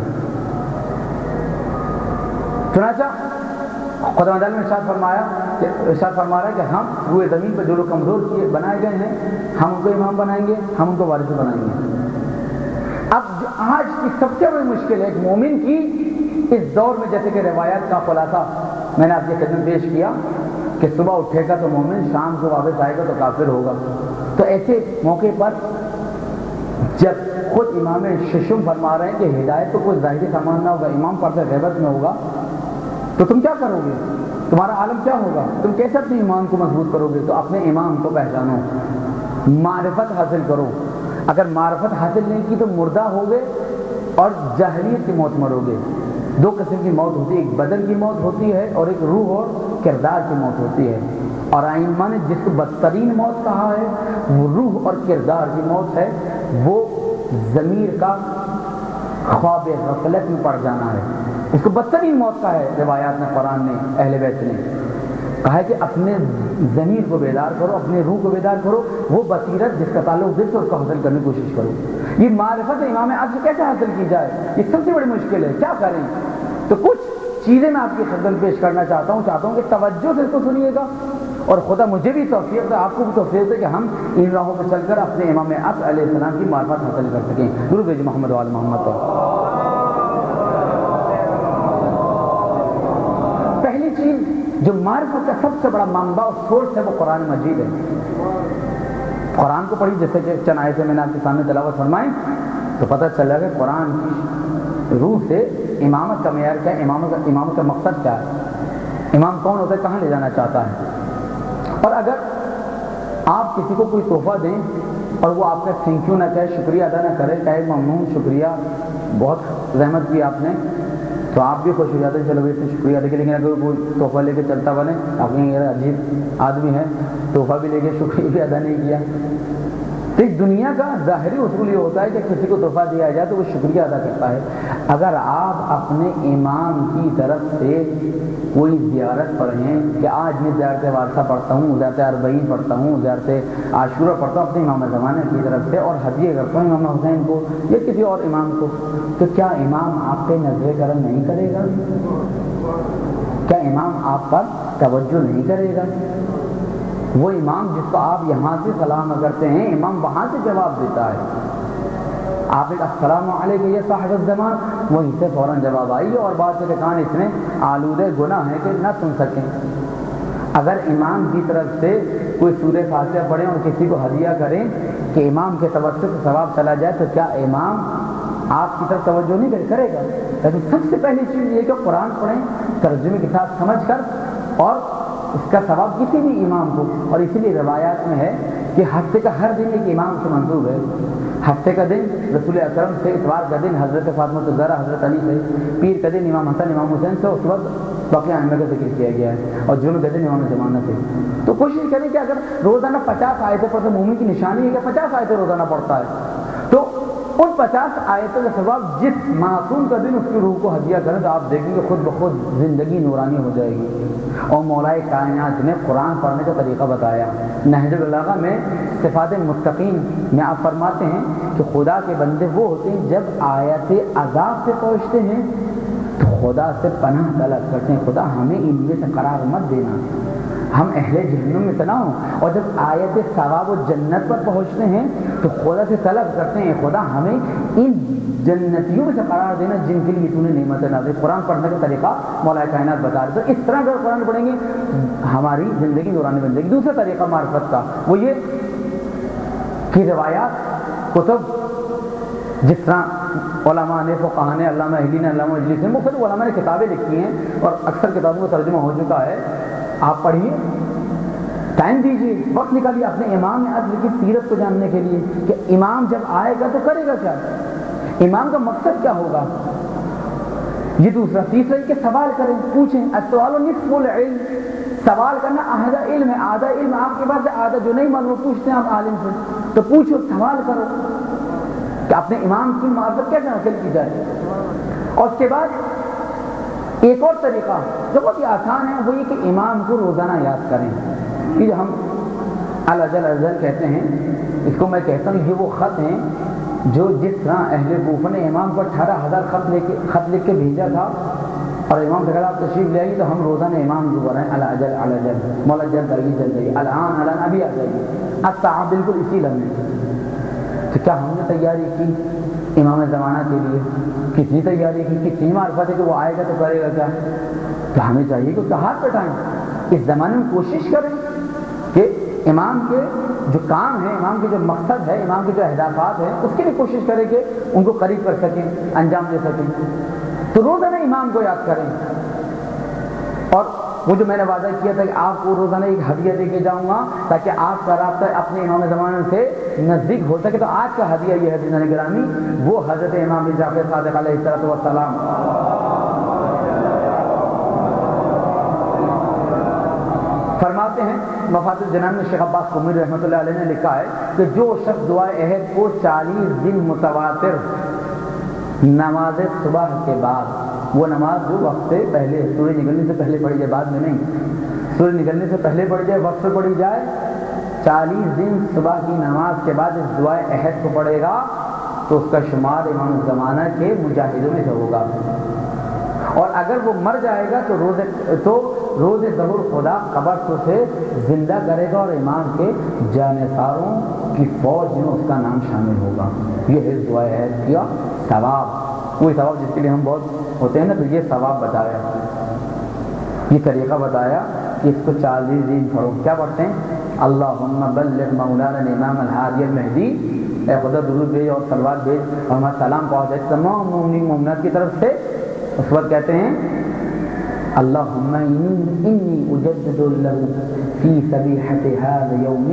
چنانچہ خداوند نے ارشاد فرما رہا ہے کہ ہم روئے زمین پر جو لوگ کمزور کیے بنائے گئے ہیں, ہم ان کو امام بنائیں گے, ہم ان کو وارث بنائیں گے. اب آج کی سب سے بڑی مشکل ہے ایک مومن کی اس دور میں, جیسے کہ روایات کا خلاصہ میں نے آپ کی خدمت پیش کیا کہ صبح اٹھے گا تو مومن, شام کو واپس آئے گا تو کافر ہوگا. تو ایسے موقع پر جب خود امام ششم فرما رہے ہیں کہ ہدایت تو کوئی ظاہری سامان نہ ہوگا, امام پردہ غیبت میں ہوگا, تو تم کیا کرو گے؟ تمہارا عالم کیا ہوگا؟ تم کیسے اپنے ایمان کو مضبوط کرو گے؟ تو اپنے امام کو پہچانو, معرفت حاصل کرو. اگر معرفت حاصل نہیں کی تو مردہ ہوگے اور جاہلیت کی موت مرو گے. دو قسم کی موت ہوتی ہے, ایک بدن کی موت ہوتی ہے اور ایک روح اور کردار کی موت ہوتی ہے. اور ائمہ نے جس کو بدترین موت کہا ہے وہ روح اور کردار کی موت ہے, وہ ضمیر کا خواب غفلت میں پڑ جانا ہے, اس کو بدترین موت کا ہے روایات میں, قرآن نے, اہل بیت نے. کہا ہے کہ اپنے ضمیر کو بیدار کرو، اپنے روح کو بیدار کرو، وہ بصیرت جس کا تعلق دل سے اس کو حاصل کرنے کی کوشش کرو۔ یہ معرفت امام عصر کیسے حاصل کی جائے، یہ سب سے بڑی مشکل ہے، کیا کریں؟ تو کچھ چیزیں میں آپ کی خدمت پیش کرنا چاہتا ہوں کہ توجہ سے اس کو سنیے گا، اور خدا مجھے بھی توفیق دے، آپ کو بھی توفیق دے کہ ہم ان راہوں پہ چل کر اپنے امام عصر علیہ السلام کی معرفت حاصل کر سکیں۔ درود بھیجیں محمد وعلی محمد پر۔ پہلی چیز جو معرفت کا سب سے بڑا منبع اور سورس ہے وہ قرآن مجید ہے۔ قرآن کو پڑھی، جیسے کہ چند آیتیں میں نے آپ کے سامنے تلاوت فرمائی تو پتہ چلا کہ قرآن کی روح سے امامت کا معیار کیا ہے، امامت کا مقصد کیا ہے، امام کون ہوتا ہے، کہاں لے جانا چاہتا ہے۔ اور اگر آپ کسی کو کوئی تحفہ دیں اور وہ آپ کا تھینک یو نہ کہے، شکریہ ادا نہ کرے، کہے ممنون، شکریہ، بہت رحمت کی آپ نے، تو آپ بھی خوش ہو جاتے ہیں، چلو اس نے شکریہ ادا کیا۔ لیکن اگر وہ تحفہ لے کے چلتا بنے، آپ نے یہ عجیب آدمی ہے، تحفہ بھی لے کے شکریہ بھی ادا نہیں کیا۔ تو ایک دنیا کا ظاہری اصول یہ ہوتا ہے کہ کسی کو تحفہ دیا جائے تو وہ شکریہ ادا کرتا ہے۔ اگر آپ اپنے امام کی طرف سے کوئی زیارت پڑھیں کہ آج میں زیارت وارثہ پڑھتا ہوں، زیارت اربعین پڑھتا ہوں، زیارت عاشورہ پڑھتا ہوں اپنے امام زمانہ کی طرف سے، اور ہدیہ کرتا ہوں امام حسین کو یا کسی اور امام کو، تو کیا امام آپ پہ نظر کرم نہیں کرے گا؟ کیا امام آپ پر توجہ نہیں کرے گا؟ وہ امام جس کو آپ یہاں سے سلام کرتے ہیں، امام وہاں سے جواب دیتا ہے۔ آپ ایک السلام علیکم یا صاحب الزمان، وہیں سے فوراً جواب آئی، اور بات کے کان اتنے آلودہ گناہ ہے کہ نہ سن سکیں۔ اگر امام کی طرف سے کوئی سورہ فاتحہ پڑھیں اور کسی کو ہدیہ کریں کہ امام کے توسط سے ثواب چلا جائے، تو کیا امام آپ کی طرف توجہ نہیں کرے گا؟ لیکن سب سے پہلی چیز یہ کہ قرآن پڑھیں ترجمے کے ساتھ سمجھ کر، اور اس کا ثواب کسی بھی امام کو، اور اسی لیے روایات میں ہے کہ ہفتے کا ہر دن ایک امام سے منسوب ہے۔ ہفتے کا دن رسول اکرم سے، اتوار کا دن حضرت فاطمہ الزہرا حضرت علی سے، پیر کا دن امام حسن امام حسین سے، اس کے بعد باقی ائمہ کا ذکر کیا گیا ہے، اور جمعہ کا دن امام زمانہ سے۔ تو کوشش کریں کہ اگر روزانہ 50 آیتیں پڑھتے، مومن کی نشانی ہے کہ 50 آیتیں روزانہ پڑھتا ہے، تو ان 50 آیتوں کا ثواب جس معصوم کا دن اس کی روح کو ہدیہ کرے تو آپ دیکھیں گے خود بخود زندگی نورانی ہو جائے گی۔ اور مولا کائنات نے قرآن پڑھنے کا طریقہ بتایا۔ نہج البلاغہ میں صفات متقین میں آپ فرماتے ہیں کہ خدا کے بندے وہ ہوتے ہیں جب آیت عذاب سے پہنچتے ہیں تو خدا سے پناہ طلب کرتے ہیں، خدا ہمیں ان میں سے قرار مت دینا، ہم اہل جہنم میں نہ ہوں۔ اور جب آیت ثواب و جنت پر پہنچتے ہیں تو خدا سے طلب کرتے ہیں، خدا ہمیں ان جنتیوں میں سے قرار دینا جن کے لیے تو نے نعمتیں نازل۔ قرآن پڑھنے کا طریقہ مولا کائنات بتا رہے، تو اس طرح اگر قرآن پڑھیں گے ہماری زندگی نورانی بن جائے گی۔ دوسرا طریقہ معرفت کا وہ یہ کہ روایات، کتب، جس طرح علماء نے، فقہاء نے، علامہ اہلی نے، علامہ اجلیس نے، مختلف علماء نے کتابیں لکھی ہیں اور اکثر کتابوں کا ترجمہ ہو چکا ہے۔ آپ پڑھیے، ٹائم دیجیے، وقت نکالیے اپنے امام عصر کی سیرت کو جاننے کے لیے کہ امام جب آئے گا تو کرے گا کیا، امام کا مقصد کیا ہوگا۔ یہ دوسرا۔ تیسرا یہ کہ سوال کریں، پوچھیں، السؤال نصف العلم، سوال کرنا آدھا علم ہے۔ آدھا علم آپ کے پاس ہے، آدھا جو نہیں معلوم پوچھتے ہیں آپ عالم سے، تو پوچھو، سوال کرو کہ اپنے امام کی معرفت کیسے حاصل کی جائے۔ اور اس کے بعد ایک اور طریقہ جو بہت ہی آسان ہے وہ یہ کہ امام کو روزانہ یاد کریں۔ یہ ہم الازل ازل کہتے ہیں، اس کو میں کہتا ہوں یہ وہ خط ہیں جو جس طرح اہل کوفہ نے امام کو 18,000 خط لکھ کے بھیجا تھا، اور امام سے کہا آپ تشریف لے آئیے تو ہم روزانہ امام کو بڑھائیں، الازل الازل، مولا جلد آئیے، جلد آئیے، الان الان، ابھی آ جائیے، الساعہ، بالکل اسی لمحے۔ تو کیا ہم نے تیاری کی امام زمانہ کے لیے؟ کتنی تیاری کی، کتنی معرفت ہے کہ وہ آئے گا تو کرے گا کیا؟ تو ہمیں چاہیے کہ اس کا ہاتھ پٹائیں، اس زمانے میں کوشش کریں کہ امام کے جو کام ہے، امام کے جو مقصد ہے، امام کے جو اہدافات ہیں، اس کے لیے کوشش کریں کہ ان کو قریب کر سکیں، انجام دے سکیں۔ تو روزانہ امام کو یاد کریں، اور وہ جو میں نے وعدہ کیا تھا کہ آپ کو روزانہ ایک ہدیہ دے کے جاؤں گا تاکہ آپ کا رابطہ اپنے امام زمانے سے نزدیک ہو سکے، تو آج کا ہدیہ یہ ہے جناب گرامی، وہ حضرت امام جعفر صادق علیہ السلام۔ فرماتے ہیں مفاد الجنان میں شیخ عباس قمی رحمۃ اللہ علیہ نے لکھا ہے کہ جو شخص دعائے عہد کو 40 دن متواتر نماز صبح کے بعد، وہ نماز جو وقت سے پہلے، سورج نکلنے سے پہلے پڑھی جائے، بعد میں نہیں، سورج نکلنے سے پہلے پڑھ جائے، وقت پہ پڑھی جائے، 40 دن صبح کی نماز کے بعد اس دعائے عہد کو پڑھے گا تو اس کا شمار امام زمانہ کے مجاہدوں میں سے ہوگا. اور اگر وہ مر جائے گا تو روز ظہور خدا قبر کو سے زندہ کرے گا اور امام کے جانثاروں کی فوج میں اس کا نام شامل ہوگا. یہ ہے دعائے عہد کیا ثواب، وہی ثواب جس کے لیے ہم بہت ہوتے ہیں نا. تو یہ ثواب بتایا، یہ طریقہ بتایا کہ اس کو 40 دن پڑھو. کیا پڑھتے ہیں؟ اللہم بلغ مولانا الامام الہادی المہدی، اے خدا درود بھیج اور صلوات بھیج اور ہمارا سلام پہنچائے تمام مومنین مومنات کی طرف سے. اس وقت کہتے ہیں اللہم انی اجدد له فی صبیحۃ هذا اليوم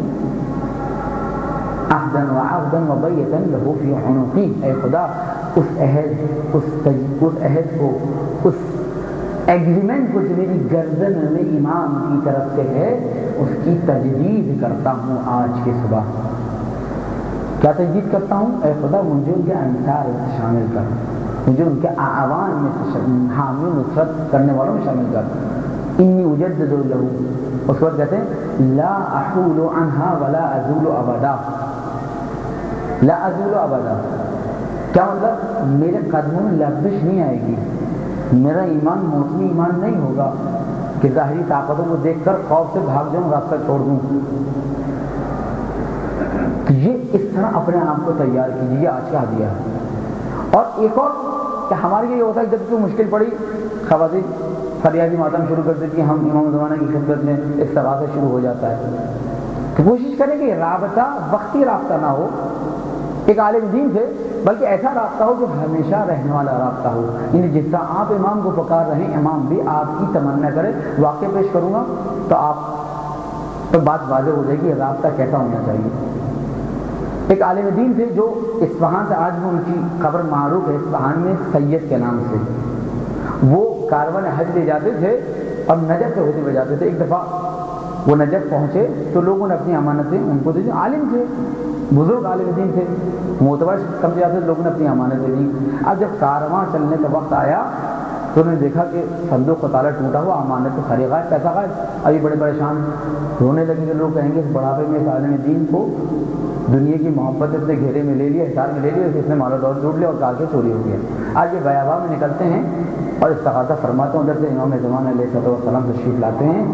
عہدا وعقدا وبیتا له فی عنقی. اے خدا اس عہد کو، اس ایگریمنٹ کو جو میری گردن میں امام کی طرف سے ہے اس کی تجدید کرتا ہوں آج کے صبح. کیا تجدید کرتا ہوں؟ اے خدا مجھے ان کے انصار میں شامل کر، مجھے ان کے اعوان میں حامی نصرت کرنے والوں میں شامل کر. انی اجدد له. اس وقت کہتے ہیں لا احول عنها ولا ازول ابدا. لا ازول ابدا کیا مطلب؟ میرے قدموں میں لغزش نہیں آئے گی، میرا ایمان موسمی ایمان نہیں ہوگا کہ ظاہری طاقتوں کو دیکھ کر خوف سے بھاگ جاؤں، راستہ چھوڑ دوں. یہ اس طرح اپنے آپ کو تیار کیجیے، یہ آج کا ہدیہ ہے. اور ایک اور کہ ہمارے لیے یہ ہوتا ہے جب کوئی مشکل پڑی خواتین فریادی ماتم شروع کر دیتی ہیں، ہم امام زمانہ کی خدمت میں استغاثہ شروع ہو جاتا ہے. تو کوشش کریں کہ رابطہ وقتی رابطہ نہ ہو، ایک عالم دین سے، بلکہ ایسا رابطہ ہو جو ہمیشہ رہنے والا رابطہ ہو. یعنی جس طرح آپ امام کو پکار رہے ہیں امام بھی آپ کی تمنا کرے. واقعہ پیش کروں گا تو آپ پر بات واضح ہو جائے گی رابطہ کیسا ہونا چاہیے. ایک عالم دین تھے جو اصفہان سے، آج بھی ان کی قبر معروف ہے اصفہان میں سید کے نام سے. وہ کاروان حج لے جاتے تھے اور نجف سے ہوتے ہوئے جاتے تھے. ایک دفعہ وہ نجف پہنچے تو لوگوں نے اپنی امانتیں ان کو دی. عالم تھے، بزرگ عالم دین تھے، معتبر کم جاتے تھے، لوگوں نے اپنی امانتیں دی. اب جب کارواں چلنے کا وقت آیا تو انہوں نے دیکھا کہ صندوق کا تالا ٹوٹا ہوا، امانت ساری غائب، پیسہ غائب. ابھی بڑے پریشان رونے لگے کہ لوگ کہیں گے اس بڑھاپے میں اس عالم دین کو دنیا کی محبت سے گھیرے میں لے لیا، حصار میں لے لیا، اس نے مال و دولت لوٹ لیا اور کہا کہ چوری ہو گیا. آج یہ بیاباں میں نکلتے ہیں اور استغاثہ فرماتے ہیں. ادھر سے امام زمانہ علیہ السلام تشریف لاتے ہیں.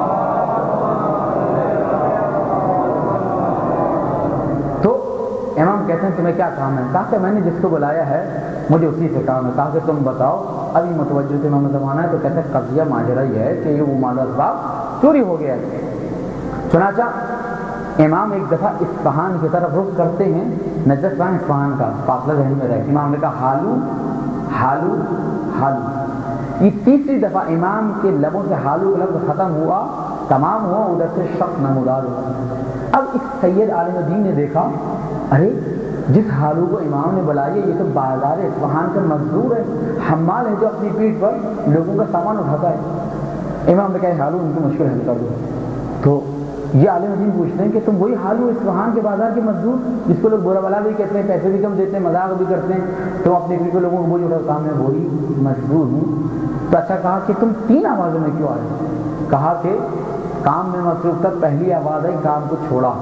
تو امام کہتے ہیں تمہیں کیا کام ہے؟ کہا کہ میں نے جس کو بلایا ہے مجھے اسی سے کام ہے. کہا کہ تم بتاؤ. ابھی متوجہ سے امام زمانہ ہے تو کہتے ہیں قضیہ ماجرا یہ ہے کہ یہ وہ مال و اسباب چوری ہو گیا ہے. چنانچہ امام ایک دفعہ اصفہان کی طرف رخ کرتے ہیں. نجف کا اصفہان کا فاصلہ ذہن میں رہے. امام نے کہا حالو حالو حالو. یہ تیسری دفعہ امام کے لبوں سے حالو کا لفظ ختم ہوا، تمام ہوا، ادھر سے شک نمودار ہوا. اب اس سید عالم دین نے دیکھا ارے جس حالو کو امام نے بلایا یہ تو بازار اصفہان کا مزدور ہے، حمال ہے جو اپنی پیٹھ پر لوگوں کا سامان اٹھاتا ہے. امام نے کہا حالو ان کی مشکل حل کر دو. تو یہ عالم دین پوچھتے ہیں کہ تم وہی حالو اصفہان کے بازار کے مزدور جس کو لوگ برا بلا بھی کہتے ہیں، پیسے بھی کم دیتے ہیں، مذاق بھی کرتے ہیں، تم اپنے پیٹھ پر لوگوں کو بوجھ اٹھا کام ہے وہی مزدور ہوں. تو اچھا کہا کہ تم 3 آوازوں میں کیوں آئے؟ کہا کہ کام میں مصروف تھا، پہلی آواز ہے کام کو چھوڑا،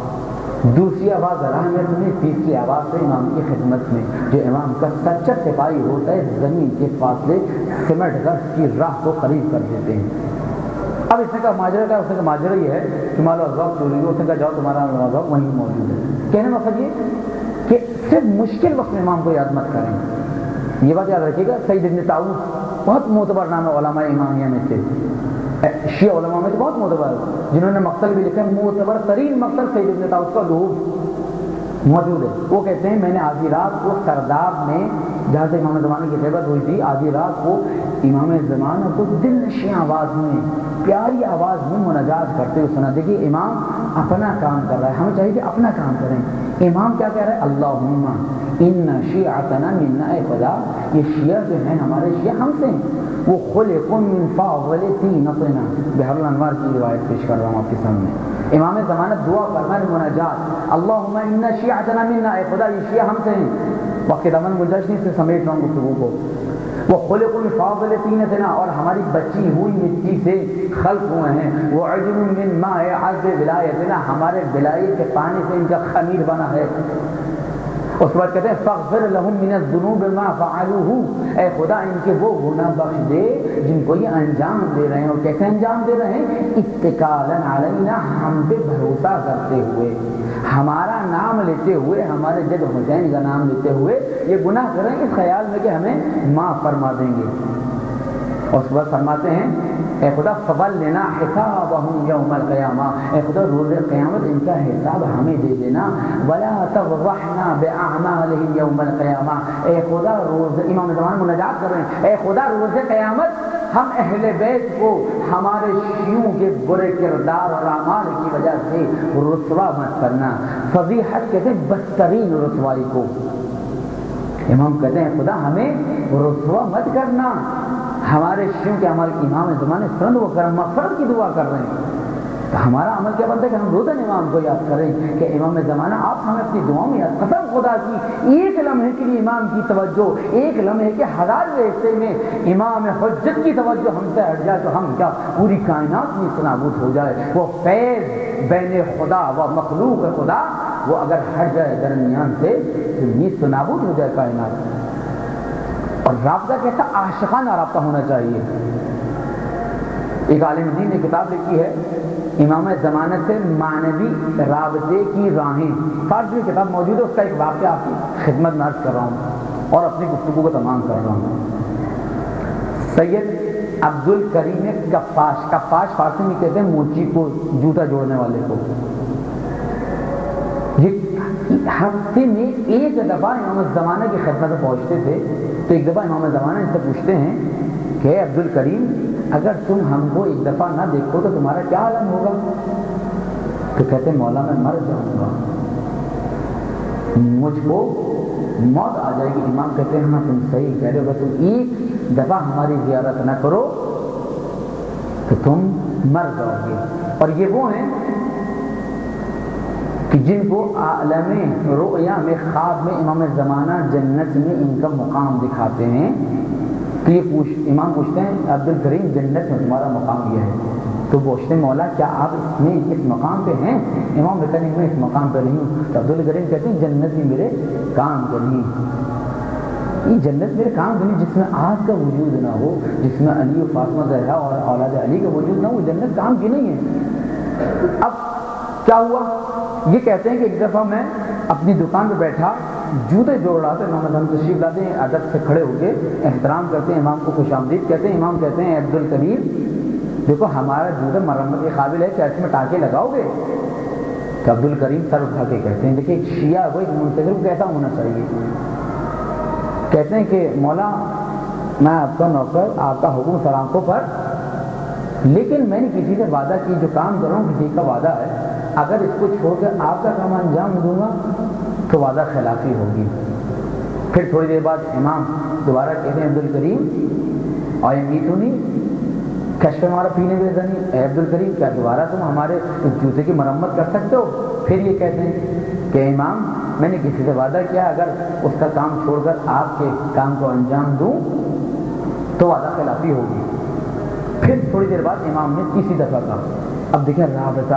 دوسری آواز راہ میں سنی، تیسری آواز سے امام کی خدمت میں. جو امام کا سچا سپاہی ہوتا ہے زمین کے فاصلے سمٹ کر کی راہ کو قریب کر دیتے ہیں. اب اس نے کہا ماجرا کا، اس نے کہا ماجرا یہ ہے کہ مال و اسباب چوری ہو. اس نے کہا جاؤ تمہارا مال و اسباب وہیں موجود ہے. کہنے کا مقصد یہ کہ صرف مشکل وقت میں امام کو یاد مت کریں. یہ بات یاد رکھیے گا. سعید ابن طاؤوس بہت معتبر نام ہے علماء امامیہ میں سے، شیعہ علماء میں سے بہت معتبر ہے، جنہوں نے مقتل بھی لکھا ہے. معتبر ترین مقتل سعید ابن طاؤوس کا ظہور موجود ہے. وہ کہتے ہیں میں نے آدھی رات کو سرداب میں جہاں سے امام زمانہ کی غیبت ہوئی تھی، آدھی رات کو امام زمانہ کو دل نشیں آواز میں، پیاری آواز میں مناجات کرتے ہوئے سنا. دیکھیے امام اپنا کام کر رہا ہے، ہمیں چاہیے کہ اپنا کام کریں. امام کیا کہہ رہا ہے؟ اللہم ان شیعتنا منا. اے خدا یہ شیعہ جو ہیں ہمارے شیعہ ہم سے ہیں. وہ خلقوا من فاضل طینتنا. بحر الانوار کی روایت پیش کر رہا ہوں آپ کے سامنے. امام زمانہ دعا فرمائے مناجات اللہم ان شیعتنا منا. اے خدا یہ شیعہ ہم سے ہیں. وقت دامن گنجائش نہیں سے سمیٹ رہا ہوں گفتگو کو. وہ خلق الفاضل طینتنا، اور ہماری بچی ہوئی مٹی سے خلق ہوئے ہیں، وہ عجب من ماء عذب ولایتنا، ہمارے ولایت کے پانی سے ان کا خمیر بنا ہے۔ اس کے بعد کہتے ہیں فاغفر لهم من الذنوب ما فعلوه، اے خدا ان کے وہ گناہ بخش دے جن کو یہ انجام دے رہے ہیں، اور کیسے انجام دے رہے ہیں؟ اتکالا علینا، ہم پہ بھروسہ کرتے ہوئے، ہمارا نام لیتے ہوئے، ہمارے جد حسین کا نام لیتے ہوئے یہ گناہ کریں اس خیال میں کہ ہمیں معاف فرما دیں گے۔ اور اس کے بعد فرماتے ہیں اے خدا فَوَلِّنَا حِسَابَهُمْ يَوْمَ الْقِيَامَةِ، اے خدا روز قیامت ان کا حساب ہمیں دے دینا، وَلَا تَفْضَحْنَا بِأَعْمَالِهِمْ يَوْمَ الْقِيَامَةِ، اے خدا روز امام زمان مناجات کر رہے ہیں، اے خدا روز قیامت ہم اہل بیت کو ہمارے شیعوں کے برے کردار اور اعمال کی وجہ سے رسوا مت کرنا۔ فضیحت کہتے ہیں بدترین رسوائی کو، امام کہتے ہیں خدا ہمیں رسوا مت کرنا، ہمارے شیعوں کے عمل امام زمانے سند و کرم مغفرت کی دعا کر رہے ہیں، تو ہمارا عمل کیا بنتا ہے کہ ہم روزن امام کو یاد کریں کہ امام زمانہ آپ ہمیں اپنی دعاؤں میں یاد، قسم خدا کی ایک لمحے کے لیے امام کی توجہ، ایک لمحے کے ہزار حصے میں امام حجت کی توجہ ہم سے ہٹ جائے تو ہم کیا پوری کائنات میں نابود ہو جائے، وہ فیض بین خدا و مخلوق خدا وہ اگر ہٹ جائے درمیان سے تو نیز تو نابود ہو جائے کائنات۔ اور رابطہ کہتا عاشقانہ رابطہ ہونا چاہیے۔ ایک عالم دین نے کتاب لکھی ہے امام زمانہ سے معنوی رابطے کی راہیں، فارسی میں کتاب موجود ہے، اس کا ایک واقعہ آپ کی خدمت میں عرض کر رہا ہوں اور اپنی گفتگو کو تمام کر رہا ہوں۔ سید عبد الکریم کفاش، کفاش فارسی میں کہتے ہیں موچی کو، جوتا جوڑنے والے کو، یہ ہفتے میں ایک دفعہ امام زمانہ کی خدمت میں پہنچتے تھے، تو ایک دفعہ امام زمانہ ان سے پوچھتے ہیں کہ عبد الکریم اگر تم ہم کو ایک دفعہ نہ دیکھو تو تمہارا کیا عالم ہوگا؟ تو کہتے ہیں مولا میں مر جاؤں گا، مجھ کو موت آ جائے گی۔ امام کہتے ہیں ہاں تم صحیح کہہ رہے ہو، اگر تم ایک دفعہ ہماری زیارت نہ کرو تو تم مر جاؤ گے۔ اور یہ وہ ہیں کہ جن کو عالم رؤیا میں خواب میں امام زمانہ جنت میں ان کا مقام دکھاتے ہیں، تو یہ امام پوچھتے ہیں عبد الکریم جنت میں تمہارا مقام یہ ہے، تو پوچھتے ہیں مولا کیا آپ اس مقام پہ ہیں؟ امام کہتے ہیں میں اس مقام پہ نہیں ہوں۔ تو عبد الکریم کہتے ہیں جنت میں میرے کام کا نہیں، یہ جنت میرے کام کا نہیں، جس میں آگ کا وجود نہ ہو، جس میں علی و فاطمہ زہرا اور اولاد علی کا وجود نہ ہو، جنت کام کی نہیں ہے۔ اب کیا ہوا؟ یہ کہتے ہیں کہ ایک دفعہ میں اپنی دکان پہ بیٹھا جوتے جوڑ رہا تھا، امام ہم تشریف لاتے ہیں، ادب سے کھڑے ہو کے احترام کرتے ہیں، امام کو خوش آمدید کہتے ہیں۔ امام کہتے ہیں عبد الکریم دیکھو ہمارا جوتا مرمت کے قابل ہے، کیا اس میں ٹانکے لگاؤ گے؟ تو عبد الکریم سر اٹھا کے کہتے ہیں دیکھیں ایک شیعہ کو، ایک منتظر کو کیسا ہونا چاہیے؟ کہتے ہیں کہ مولا میں آپ کا نوکر، آپ کا حکم سلامتوں پر، لیکن میں نے کسی سے وعدہ کی، جو کام کر رہا ہوں کسی کا وعدہ ہے، اگر اس کو چھوڑ کر آپ کا کام انجام دوں گا تو وعدہ خلافی ہوگی۔ پھر تھوڑی دیر بعد امام دوبارہ کہتے ہیں عبد الکریم آئے میتونی کشف ہمارا پینے میں زنی، اے عبد الکریم کیا دوبارہ تم ہمارے اس جوتے کی مرمت کر سکتے ہو؟ پھر یہ کہتے ہیں کہ امام میں نے کسی سے وعدہ کیا اگر اس کا کام چھوڑ کر آپ کے کام کو انجام دوں تو وعدہ خلافی ہوگی۔ پھر تھوڑی دیر بعد امام نے تیسری دفعہ کہا۔ اب دیکھیں رابطہ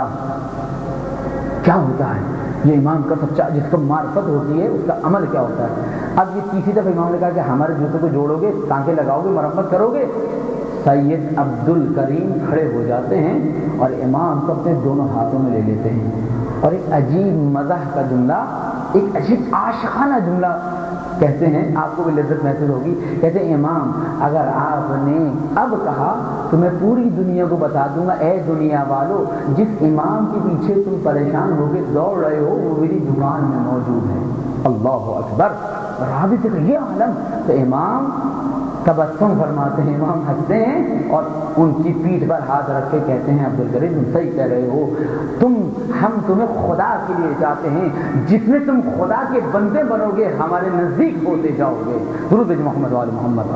کیا ہوتا ہے، یہ امام کا سچا جس کو معرفت ہوتی ہے اس کا عمل کیا ہوتا ہے۔ اب یہ تیسری دفعہ امام نے کہا کہ ہمارے جوتے کو جوڑو گے، ٹانکے لگاؤ گے، مرمت کرو گے؟ سید عبد الکریم کھڑے ہو جاتے ہیں اور امام کو اپنے دونوں ہاتھوں میں لے لیتے ہیں، اور ایک عجیب مزاح کا جملہ، ایک عجیب عاشقانہ جملہ کہتے ہیں، آپ کو بھی لذت محسوس ہوگی۔ کہتے ہیں امام اگر آپ نے اب کہا تو میں پوری دنیا کو بتا دوں گا، اے دنیا والو جس امام کے پیچھے تم پریشان ہو کے دوڑ رہے ہو وہ میری دکان میں موجود ہے۔ اللہ اکبر، رابطے کا یہ عالم۔ تو امام تبسم فرماتے ہیں، امام ہنستے ہیں اور ان کی پیٹھ پر ہاتھ رکھ کے کہتے ہیں عبد الکریم تم صحیح کہہ رہے ہو، ہم تمہیں خدا کے لیے چاہتے ہیں، جس میں تم خدا کے بندے بنو گے ہمارے نزدیک ہوتے جاؤ گے۔ درود محمد وآل محمد۔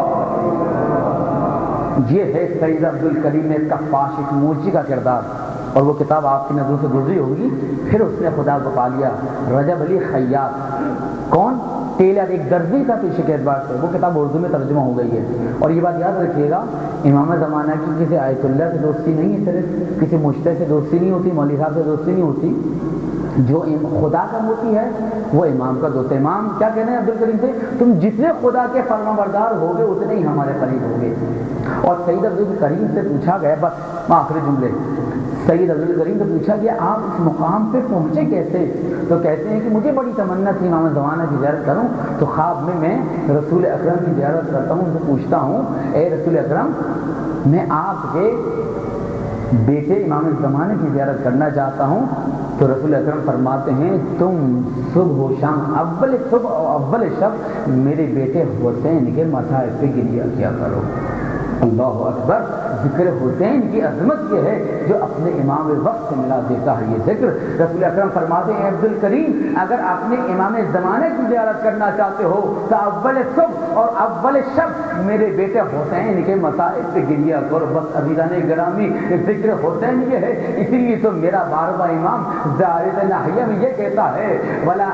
یہ ہے سید عبد الکریم کفاش، ایک موچی کا کردار۔ اور وہ کتاب آپ کی نظروں سے گزری ہوگی. پھر اس نے خدا کو پا لیا. رجب علی خیاط. کون؟ ٹیلر، ایک درزی تھا پیشے کے اعتبار سے. وہ کتاب اردو میں ترجمہ ہو گئی ہے. اور یہ بات یاد رکھیے گا، امام زمانہ کی کسی آیت اللہ سے دوستی نہیں ہے، صرف کسی مجتہد سے دوستی نہیں ہوتی، مولوی صاحب سے دوستی نہیں ہوتی. جو خدا کا موتی ہے وہ امام کا دوست. امام کیا کہنا ہے عبد الکریم سے؟ تم جتنے خدا کے فرمانبردار ہوگے اتنے ہی ہمارے قریب ہوگے. اور سید عبد الکریم سے پوچھا گیا، بس آخری جملے، سید عبد الکریم سے پوچھا گیا آپ اس مقام پہ پہنچے کیسے؟ تو کہتے ہیں کہ مجھے بڑی تمنا تھی امام زمانہ کی زیارت کروں، تو خواب میں رسول اکرم کی زیارت کرتا ہوں، ان سے پوچھتا ہوں اے رسول اکرم میں آپ کے بیٹے امام زمانے کی زیارت کرنا چاہتا ہوں. تو رسول اکرم فرماتے ہیں تم صبح و شام اول صبح اور اول شب میرے بیٹے حسین کے مصائب پہ گریہ کیا کرو. اللہ اکبر. ذکر حسین کی عظمت یہ ہے جو اپنے امام وقت سے ملا دیتا ہے یہ ذکر. رسول اکرم فرماتے ہیں عبد الکریم اگر اپنے امام زمانے کی زیارت کرنا چاہتے ہو تو اول صبح اور اول شب میرے بیٹے حسین کے مصائب پہ گریہ کرو. بس عزیزان گرامی ذکر حسین یہ ہے، اسی لیے تو میرا بارہواں امام زاہد نحیہ میں یہ کہتا ہے ولا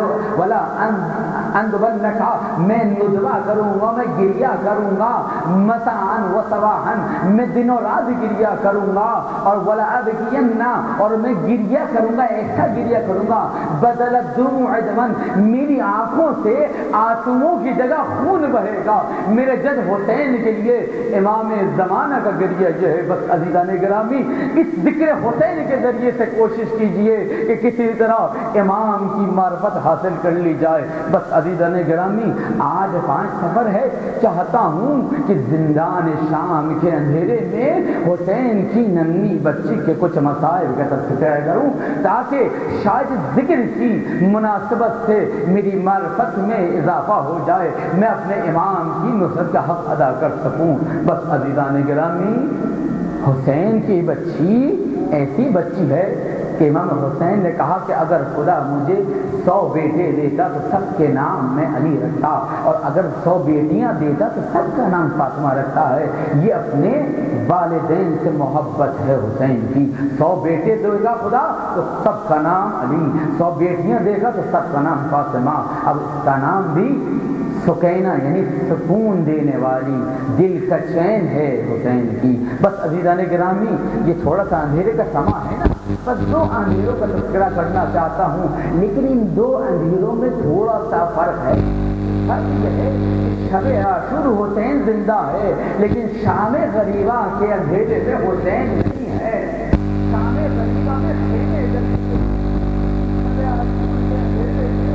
اندبنکا، میں ندبہ کروں گا، میں گریہ کروں گا، مسان و صباحن، میں دن و رات گریہ کروں گا، اور ولا ابکینا، اور میں گریہ کروں گا، ایسا گریہ کروں گا بدل الدموع دمن، میری آنکھوں سے آنسوؤں کی جگہ خون بہے گا میرے جد حسین کے لیے. امام زمانہ کا گریہ یہ ہے. بس عزیزان گرامی اس ذکر حسین کے ذریعے سے کوشش کیجئے کہ کسی طرح امام کی معرفت حاصل کر لی جائے. بس عزیزان گرامی آج 5 سفر ہے، چاہتا ہوں کہ زندان شام کے اندھیرے میں حسین کی ننھی بچی کے کچھ مسائل کا تذکرہ کروں تاکہ شاید ذکر کی مناسبت سے میری معرفت میں اضافہ ہو جائے، میں اپنے امام کی نصرت کا حق ادا کر سکوں. بس عزیزان گرامی حسین کی بچی ایسی بچی ہے کہ امام حسین نے کہا کہ اگر خدا مجھے 100 بیٹے دیتا تو سب کے نام میں علی رکھتا، اور اگر 100 بیٹیاں دیتا تو سب کا نام فاطمہ رکھتا ہے. یہ اپنے والدین سے محبت ہے حسین کی. 100 بیٹے دے گا خدا تو سب کا نام علی، 100 بیٹیاں دے گا تو سب کا نام فاطمہ. اب اس کا نام بھی سکینہ یعنی سکون دینے والی، دل کا چین ہے حسین کی. بس عزیزان گرامی یہ تھوڑا سا اندھیرے کا سما ہے نا، بس 2 اندھیروں کا تذکرہ کرنا چاہتا ہوں، لیکن ان 2 اندھیروں میں تھوڑا سا فرق ہے. فرق یہ ہے کہ شب عاشور حسین زندہ ہے لیکن شام غریبہ کے اندھیرے میں حسین نہیں ہے. شام غریبہ میں خیمے جلتے ہیں، شب عاشور کے اندھیرے میں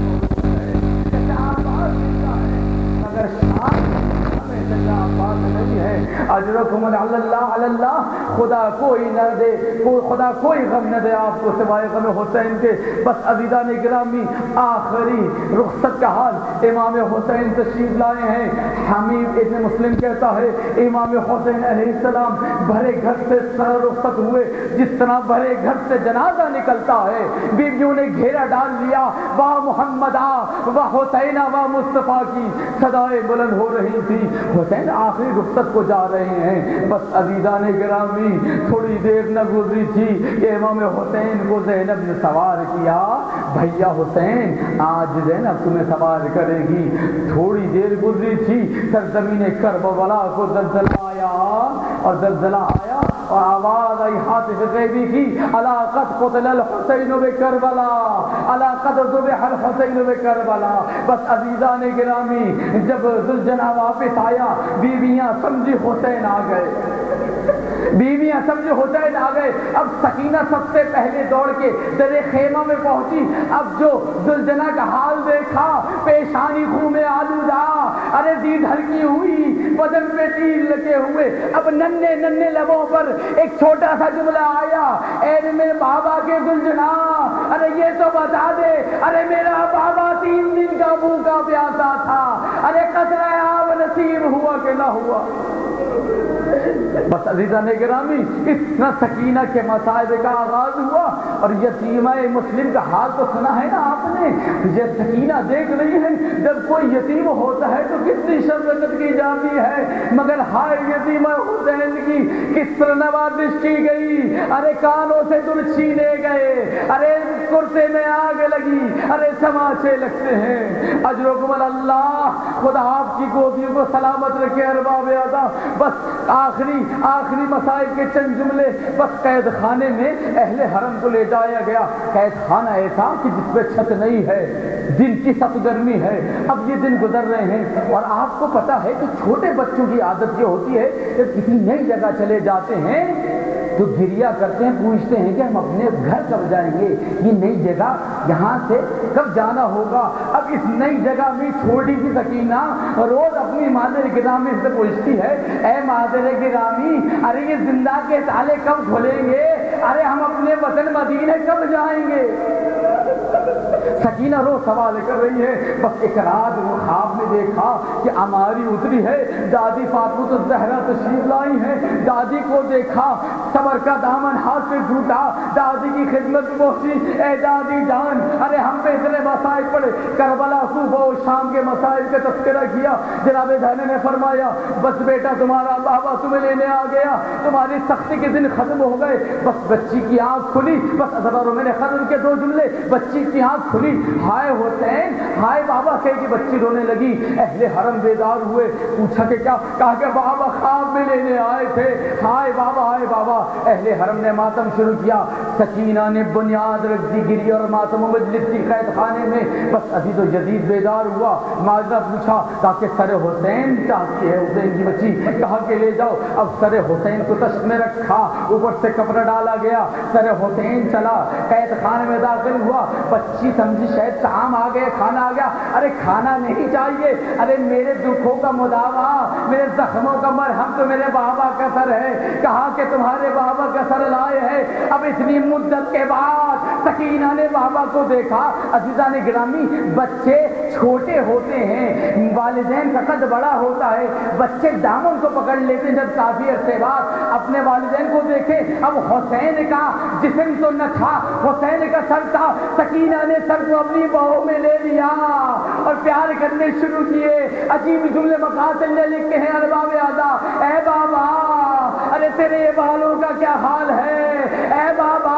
مگر شام نہیں ہے. اجرکم اللہ خدا کوئی نہ دے، خدا کوئی غم نہ دے آپ کو سوائے غم حسین کے. بس عزیزان گرامی آخری رخصت کا حال، امام حسین تشریف لائے ہیں. حمید ابن مسلم کہتا ہے امام حسین علیہ السلام بھرے گھر سے رخصت ہوئے جس طرح بھرے گھر سے جنازہ نکلتا ہے. بیویوں نے گھیرا ڈال لیا، واہ محمد واہ حسین واہ مصطفیٰ کی صدائیں بلند ہو رہی تھی. حسین آخری رخصت کو جا رہے ہیں. بس عزیزان گرامی تھوڑی دیر نہ گزری تھی کہ امام حسین کو زینب نے سوار کیا. بھیا حسین آج زینب تمہیں سوار کرے گی. تھوڑی دیر گزری تھی سرزمین کربلا کو زلزلہ آیا، اور زلزلہ آیا اور آواز آئی حاطف غیبی کی الا قد قتل الحسین بکربلا، الا قد ذبح الحسین بکربلا. بس عزیزان گرامی جب ذوالجناح واپس آیا بیویاں سمجھی حسین آ گئے، بیویاں سمجھے حسین آ گئے. اب سکینہ سب سے پہلے دوڑ کے در خیمہ میں پہنچی. اب جو ذوالجناح کا حال دیکھا پیشانی خون میں آلودہ، ارے دید ہلکی ہوئی، بدن پہ تیر لگے ہوئے. اب ننھے ننھے لبوں پر ایک چھوٹا سا جملہ آیا، اے میرے بابا کے ذوالجناح ارے یہ تو بتا دے، ارے میرا بابا 3 دن کا بھوکا پیاسا تھا، ارے قطرہ آب نصیب ہوا کہ نہ ہوا. بس عزیزان گرامی اتنا سکینہ کے مصائب کا آغاز ہوا، اور یتیمہ مسلم کا حال تو سنا ہے نا آپ نے، یہ سکینہ دیکھ رہی ہے جب کوئی یتیم ہوتا ہے تو کتنی شفقت کی جاتی ہے، مگر ہائے یتیمہ حسین کی کس طرح نوازش کی گئی، ارے کانوں سے دل چھینے گئے، ارے کرتے میں آگ لگی، ارے تماچے لگتے ہیں۔ اجرکم اللہ، خدا آپ کی گودیوں کو سلامت رکھے ارباب ادا۔ بس آخری مسائل کے چند جملے، بس قید خانے میں اہل حرم کو لے جایا گیا۔ قید خانہ ایسا کہ جس پہ چھت نہیں ہے، دن کی سخت گرمی ہے، اب یہ دن گزر رہے ہیں، اور آپ کو پتا ہے کہ چھوٹے بچوں کی عادت یہ ہوتی ہے کہ کسی نئی جگہ چلے جاتے ہیں تو گریا کرتے ہیں، پوچھتے ہیں کہ ہم اپنے گھر کب جائیں گے، یہ نئی جگہ یہاں سے کب جانا ہوگا۔ اب اس نئی جگہ میں چھوٹی سی سکینہ روز اپنی مادر گرامی سے پوچھتی ہے، اے مادر گرامی، ارے یہ زندہ کے تالے کب کھلیں گے، ارے ہم اپنے وطن مدینے کب جائیں گے۔ سکینہ روز سوال کر رہی ہے۔ بس ایک رات وہ خواب میں دیکھا کہ اماری اتری ہے، دادی فاطمہ الزہرا تشریف لائی ہے، دادی کو دیکھا، صبر کا دامن ہاتھ سے ٹوٹا، دادی کی خدمت پہنچی، اے دادی جان، ارے ہم پہ اتنے مسائل پڑے، کربلا صوبہ و شام کے مسائل کا تذکرہ کیا۔ جناب دانے نے فرمایا، بس بیٹا تمہارا بابا تمہیں لینے آ گیا، تمہاری سختی کے دن ختم ہو گئے۔ بس بچی کی آنکھ کھلی، بس ازبر میں نے خزر کے 2 جملے، بچی کی آنکھ کھلی، ہائے حسین، ہائے بابا کہے کہ بچی رونے لگی۔ اہل حرم بیدار ہوئے، پوچھا کہ کیا، کہا کہ بابا خواب میں لینے آئے تھے، ہائے بابا ہائے بابا۔ اہل حرم نے ماتم شروع کیا، سکینہ نے بنیاد رکھ دی گری اور ماتم و مجلس کی قید خانے میں۔ بس عزیز و جدید بیدار ہوا، معاذہ پوچھا، کہا کہ سر حسین چاہتی ہے، حسین کی بچی، کہا کہ لے جاؤ۔ اب سر حسین کو تشت میں رکھا، اوپر سے کپڑا ڈالا گیا، سر حسین چلا، قید خانے میں داخل ہوا۔ بچی سمجھی شاید طعام آ گیا، کھانا آ گیا، ارے کھانا نہیں چاہیے، ارے میرے دکھوں کا مداوا، میرے زخموں کا مرہم تو میرے بابا کا سر ہے۔ کہا کہ تمہارے بابا کا سر لائے ہے۔ اب اتنی مدت کے بعد سکینہ نے بابا کو دیکھا۔ عزیزان گرامی، بچے چھوٹے ہوتے ہیں، والدین کا قد بڑا ہوتا ہے، بچے دامن کو پکڑ لیتے ہیں، جب کافی عرصے بعد اپنے والدین کو دیکھے۔ اب حسین کا جسم تو نہ تھا، حسین کا سر تھا، سکینہ نے سر کو اپنی باہوں میں لے لیا اور پیار کرنے شروع کیے۔ عجیب جملے مقاصد نے لکھے ہیں ارباب اعضا، اے بابا، ارے تیرے بالوں کا کیا حال ہے، اے بابا،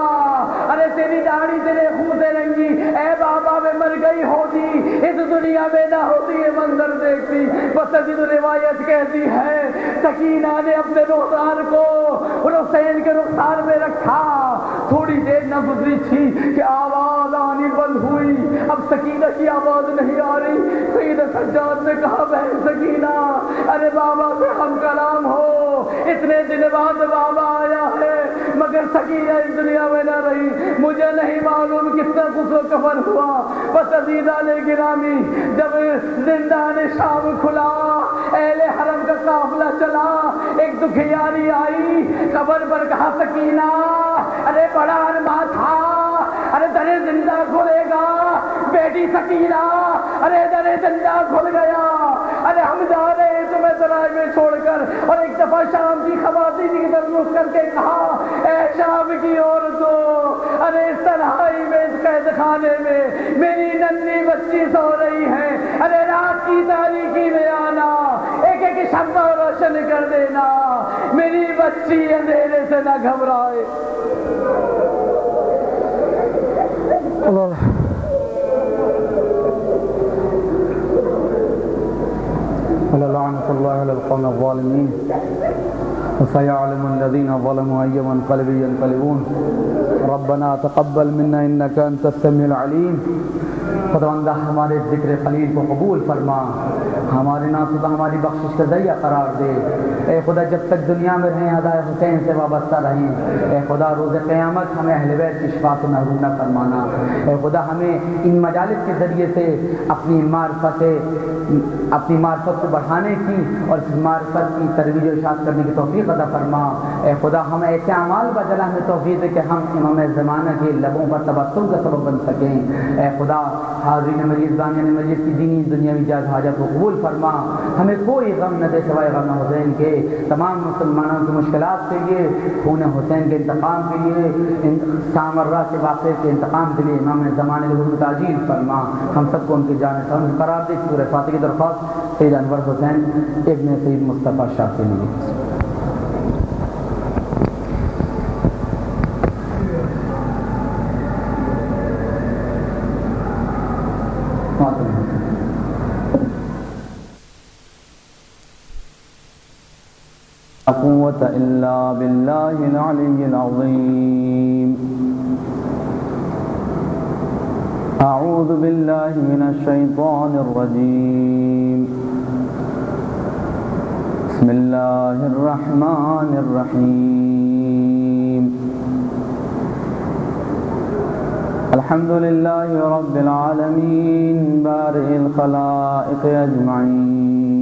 ارے تیری داڑھی تیرے خون سے رنگی، اے بابا میں مر گئی ہوتی، اس دنیا میں نہ ہوتی یہ منظر دیکھتی۔ بس عزیز روایت کہتی ہے سکینہ نے اپنے رخسار کو حسین کے رخسار میں رکھا، تھوڑی دیر نہ گزری تھی کہ آواز آنی بند ہوئی۔ اب سکینہ کی آواز نہیں آ رہی۔ سید سجاد نے کہا، بہن سکینہ، ارے بابا سے ہم کلام ہو، اتنے دن بعد بابا آیا ہے، مگر سکینہ اس دنیا میں نہ رہی، مجھے نہیں معلوم کتنا غسل و کفن ہوا۔ بس عزیزان گرامی، جب زندان شام کھلا، اہل حرم کا قافلہ چلا، ایک دکھیاری آئی، قبر پر کہا سکینہ، ارے بڑا ارما تھا، ارے در زندہ کھلے گا، بیٹی سکینہ، ارے در زندہ کھل گیا، ارے ہم جا رہے ہیں تمہیں سرائے میں چھوڑ کر۔ اور ایک دفعہ شام کی خواتین کی طرف رخ کر کے کہا، اے شام کی عورتوں، ارے اس تنہائی میں، اس قید خانے میں میری ننھی بچی سو رہی ہے، ارے رات کی تاریکی میں آنا، ایک ایک شمع روشن کر دینا، میری بچی اندھیرے سے نہ گھبرائے۔ لعنة الله على القوم الظالمين وسيعلم الذين ظلموا أي منقلب ينقلبون ربنا تقبل منا إنك أنت السميع العليم۔ خداوندہ ہمارے ذکر خلیل کو قبول فرما، ہمارے ناصحہ ہماری بخشش کا ذریعہ قرار دے۔ اے خدا جب تک دنیا میں رہیں ادائے حسین سے وابستہ رہیں۔ اے خدا روز قیامت ہمیں اہل بیت کی شفاعت و محروم نہ فرمانا۔ اے خدا ہمیں ان مجالس کے ذریعے سے اپنی معرفت اپنی معرفت کو بڑھانے کی اور اس معرفت کی ترویج و اشاعت کرنے کی توفیق عطا فرما۔ اے خدا ہم ایسے اعمال بجلا ہمیں توفیق دے کہ ہم امام زمانہ کے لبوں پر تبسم کا سبب بن سکیں۔ اے خدا حاضرین مجلس دانیان مجلس کی دینی دنیاوی جائز حاجت کو قبول فرما، ہمیں کوئی غم نہ دے سوائے غم حسین کے۔ تمام مسلمانوں کی مشکلات کے لیے، خون حسین کے انتقام کے لیے، سامرہ کے واقعے کے انتقام کے لیے امام زمانے کے حضور تعجیل فرما۔ ہم سب کو ان کی جانب سے قرار دے۔ سورہ فاتحہ کی درخواست سید انور حسین ابن سید مصطفیٰ شاہ کے لیے۔ لا قوة إلا بالله العلي العظيم. أعوذ بالله من الشيطان الرجيم. بسم الله الرحمن الرحيم. الحمد لله رب العالمين بارئ الخلائق أجمعين.